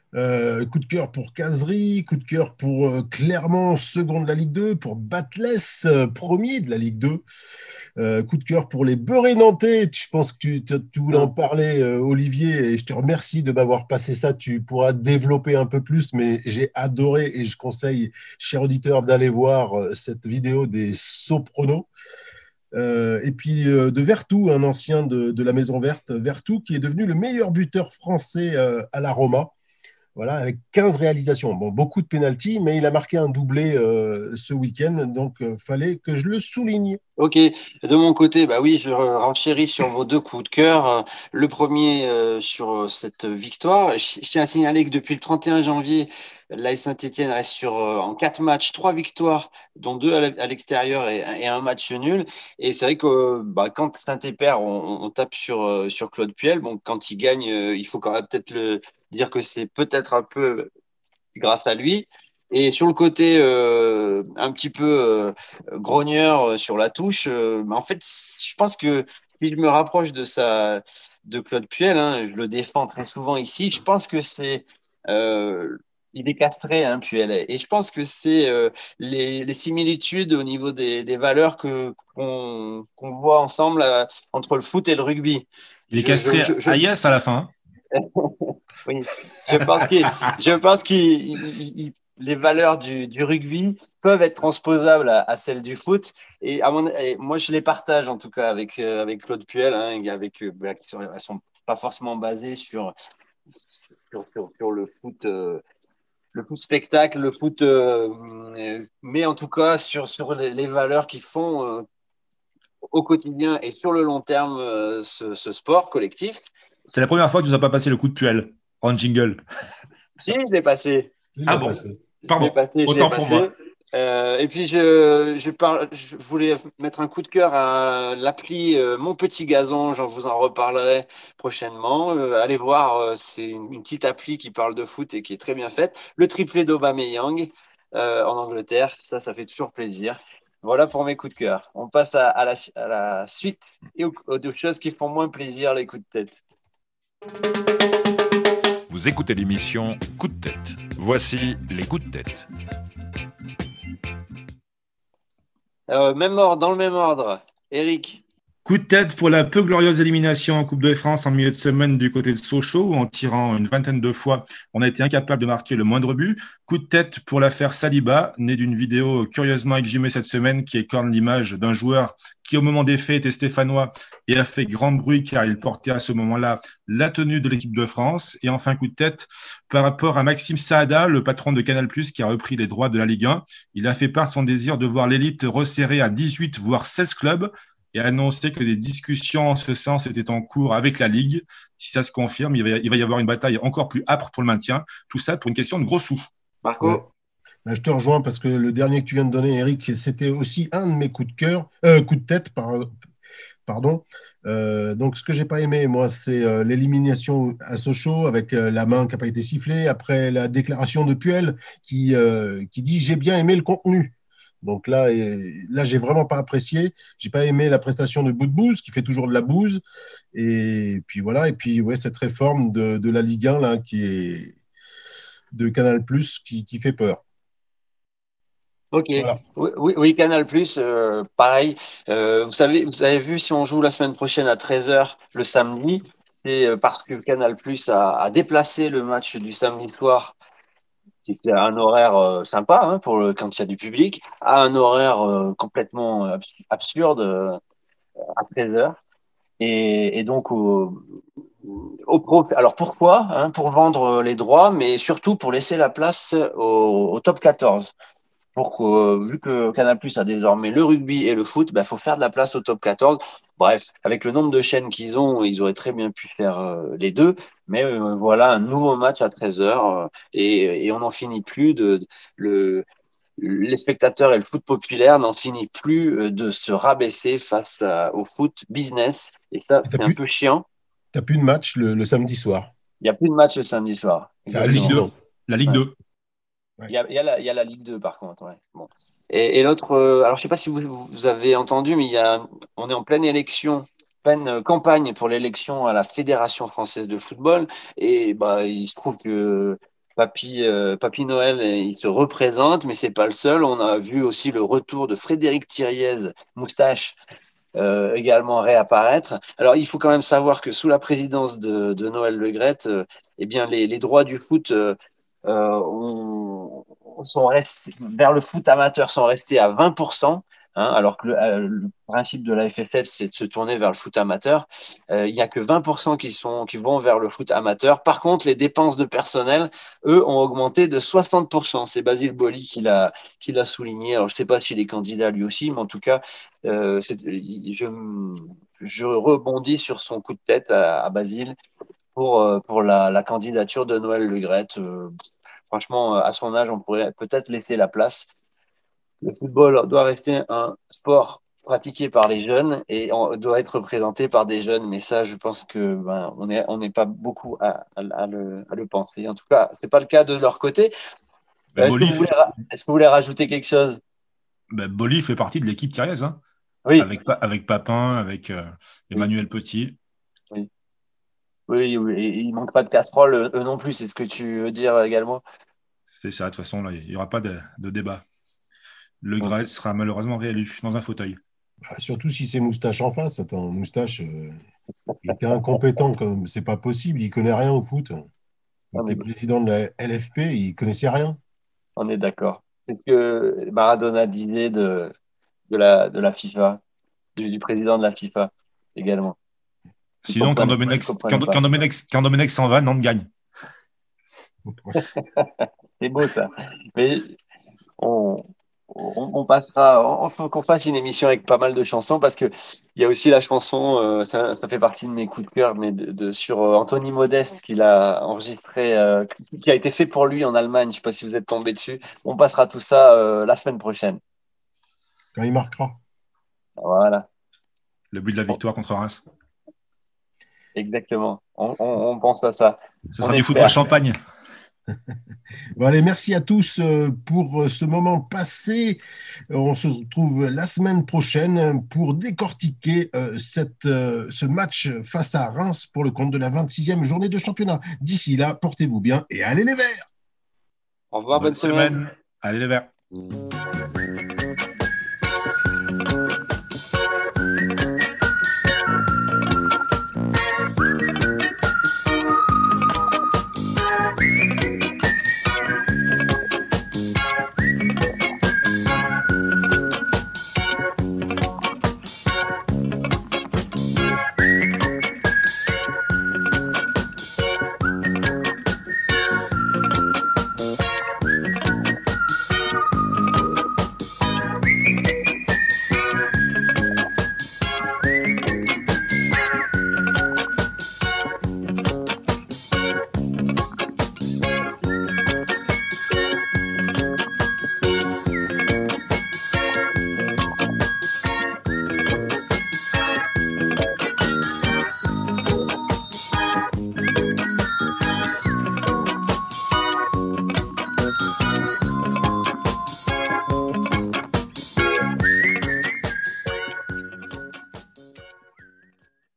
Coup de cœur pour Cazerie, coup de cœur pour Clermont, second de la Ligue 2, pour Batles, premier de la Ligue 2. Coup de cœur pour les Beurrés Nantais. Je pense que tu voulais en parler, Olivier, et je te remercie de m'avoir passé ça. Tu pourras développer un peu plus, mais j'ai adoré et je conseille, chers auditeurs, d'aller voir cette vidéo des Sopronos. Et puis de Vertou, un ancien de la Maison Verte, Vertou, qui est devenu le meilleur buteur français à la Roma. Voilà, avec 15 réalisations. Bon, beaucoup de pénaltys, mais il a marqué un doublé ce week-end, donc fallait que je le souligne. Ok, de mon côté, bah oui, je renchéris sur vos deux coups de cœur. Le premier sur cette victoire. Je tiens à signaler que depuis le 31 janvier, l'AS Saint-Étienne reste en 4 matchs, 3 victoires, dont 2 à l'extérieur et un match nul. Et c'est vrai que bah, quand Saint-Étienne perd, on tape sur Claude Puel. Bon, quand il gagne, il faut quand même peut-être dire que c'est peut-être un peu grâce à lui. Et sur le côté un petit peu grogneur sur la touche, en fait, je pense que si je me rapproche de Claude Puel, hein, je le défends très souvent ici, je pense que il est castré, hein, Puel. Et je pense que c'est les similitudes au niveau des valeurs qu'on voit ensemble entre le foot et le rugby. Il est castré à Yes à la fin. Oui, je pense que les valeurs du rugby peuvent être transposables à celles du foot. Et moi, je les partage en tout cas avec Claude Puel, hein, elles sont pas forcément basées sur le foot spectacle, le foot, mais en tout cas sur les valeurs qui font au quotidien et sur le long terme ce sport collectif. C'est la première fois que tu n'as pas passé le coup de Puel en jingle. Si, je l'ai passé. Bon, pardon, autant pour moi. Et puis, je voulais mettre un coup de cœur à l'appli Mon Petit Gazon. Je vous en reparlerai prochainement. Allez voir, c'est une petite appli qui parle de foot et qui est très bien faite. Le triplé d'Aubameyang en Angleterre, ça fait toujours plaisir. Voilà pour mes coups de cœur. On passe à la suite et aux choses qui font moins plaisir, les coups de tête. Vous écoutez l'émission Coup de tête. Voici les coups de tête. Dans le même ordre, Eric. Coup de tête pour la peu glorieuse élimination en Coupe de France en milieu de semaine du côté de Sochaux, où en tirant une vingtaine de fois, on a été incapable de marquer le moindre but. Coup de tête pour l'affaire Saliba, née d'une vidéo curieusement exhumée cette semaine qui écorne l'image d'un joueur qui, au moment des faits, était stéphanois et a fait grand bruit car il portait à ce moment-là la tenue de l'équipe de France. Et enfin, coup de tête par rapport à Maxime Saada, le patron de Canal+, qui a repris les droits de la Ligue 1. Il a fait part de son désir de voir l'élite resserrée à 18 voire 16 clubs et a annoncé que des discussions en ce sens étaient en cours avec la Ligue. Si ça se confirme, il va y avoir une bataille encore plus âpre pour le maintien. Tout ça pour une question de gros sous. Marco. Ouais. Bah, je te rejoins parce que le dernier que tu viens de donner, Eric, c'était aussi un de mes coups de tête, pardon. Donc, ce que j'ai pas aimé, moi, c'est l'élimination à Sochaux avec la main qui n'a pas été sifflée. Après la déclaration de Puel qui dit « j'ai bien aimé le contenu ». Donc là, j'ai vraiment pas apprécié. J'ai pas aimé la prestation de Boudbouz, qui fait toujours de la bouse. Et puis voilà. Et puis ouais, cette réforme de la Ligue 1 là, qui est de Canal+, qui fait peur. Ok. Voilà. Oui, Canal+, pareil. Vous avez vu, si on joue la semaine prochaine à 13h le samedi, c'est parce que Canal+ a déplacé le match du samedi soir, qui était à un horaire sympa, hein, quand il y a du public, à un horaire complètement absurde à 13h. Et donc, alors pourquoi, hein, pour vendre les droits, mais surtout pour laisser la place au top 14. Vu que Canal+ a désormais le rugby et le foot, faut faire de la place au top 14. Bref, avec le nombre de chaînes qu'ils ont, ils auraient très bien pu faire les deux. Mais voilà, un nouveau match à 13h et on n'en finit plus les spectateurs et le foot populaire n'en finit plus de se rabaisser face au foot business. Et ça, c'est un peu chiant. Tu n'as plus de match le samedi soir. Il n'y a plus de match le samedi soir. C'est la Ligue 2. La Ligue 2. Ouais. Il y a la Ligue 2 par contre. Ouais. Bon. Et l'autre, alors je ne sais pas si vous avez entendu, mais on est en pleine élection, pleine campagne pour l'élection à la Fédération française de football. Et il se trouve que Papy Noël, il se représente, mais c'est pas le seul. On a vu aussi le retour de Frédéric Thiriez, moustache, également réapparaître. Alors, il faut quand même savoir que sous la présidence de Noël Le Graët, eh bien, les droits du foot sont restés, vers le foot amateur sont restés à 20%. Alors que le principe de la FFF, c'est de se tourner vers le foot amateur. Il n'y a que 20% qui vont vers le foot amateur. Par contre, les dépenses de personnel, eux, ont augmenté de 60%. C'est Basile Boli qui l'a souligné. Alors, je ne sais pas s'il est candidat lui aussi, mais en tout cas, je rebondis sur son coup de tête à Basile pour la candidature de Noël Le Graët. Franchement, à son âge, on pourrait peut-être laisser la place. Le football doit rester un sport pratiqué par les jeunes et doit être représenté par des jeunes. Mais ça, je pense que on n'est pas beaucoup à le penser. En tout cas, c'est pas le cas de leur côté. Est-ce que vous voulez rajouter quelque chose? Boli fait partie de l'équipe Thiriez, hein. Oui. Avec Papin, avec Emmanuel Petit. Oui. Oui, il manque pas de casserole, eux non plus. C'est ce que tu veux dire également? C'est ça. De toute façon, là, il n'y aura pas de débat. Le Graët sera malheureusement réélu dans un fauteuil. Surtout si c'est Moustache en face. Attends, Moustache, il était incompétent, comme c'est pas possible. Il connaît rien au foot. Il était président de la LFP, il connaissait rien. On est d'accord. C'est ce que Maradona disait de la FIFA, du président de la FIFA également. Sinon, quand Domenech s'en va, Nantes gagne. C'est beau ça. Mais on passera, il faut qu'on fasse une émission avec pas mal de chansons parce qu'il y a aussi la chanson, ça fait partie de mes coups de cœur, mais sur Anthony Modeste qu'il a enregistré, qui a été fait pour lui en Allemagne. Je ne sais pas si vous êtes tombé dessus. On passera tout ça la semaine prochaine. Quand il marquera. Voilà. Le but de la victoire contre Reims. Exactement. On pense à ça. Ce sera du football champagne. Bon, allez, merci à tous pour ce moment passé. On se retrouve la semaine prochaine pour décortiquer ce match face à Reims pour le compte de la 26e journée de championnat. D'ici là, portez-vous bien et allez les Verts! Au revoir, bonne semaine. Allez les Verts!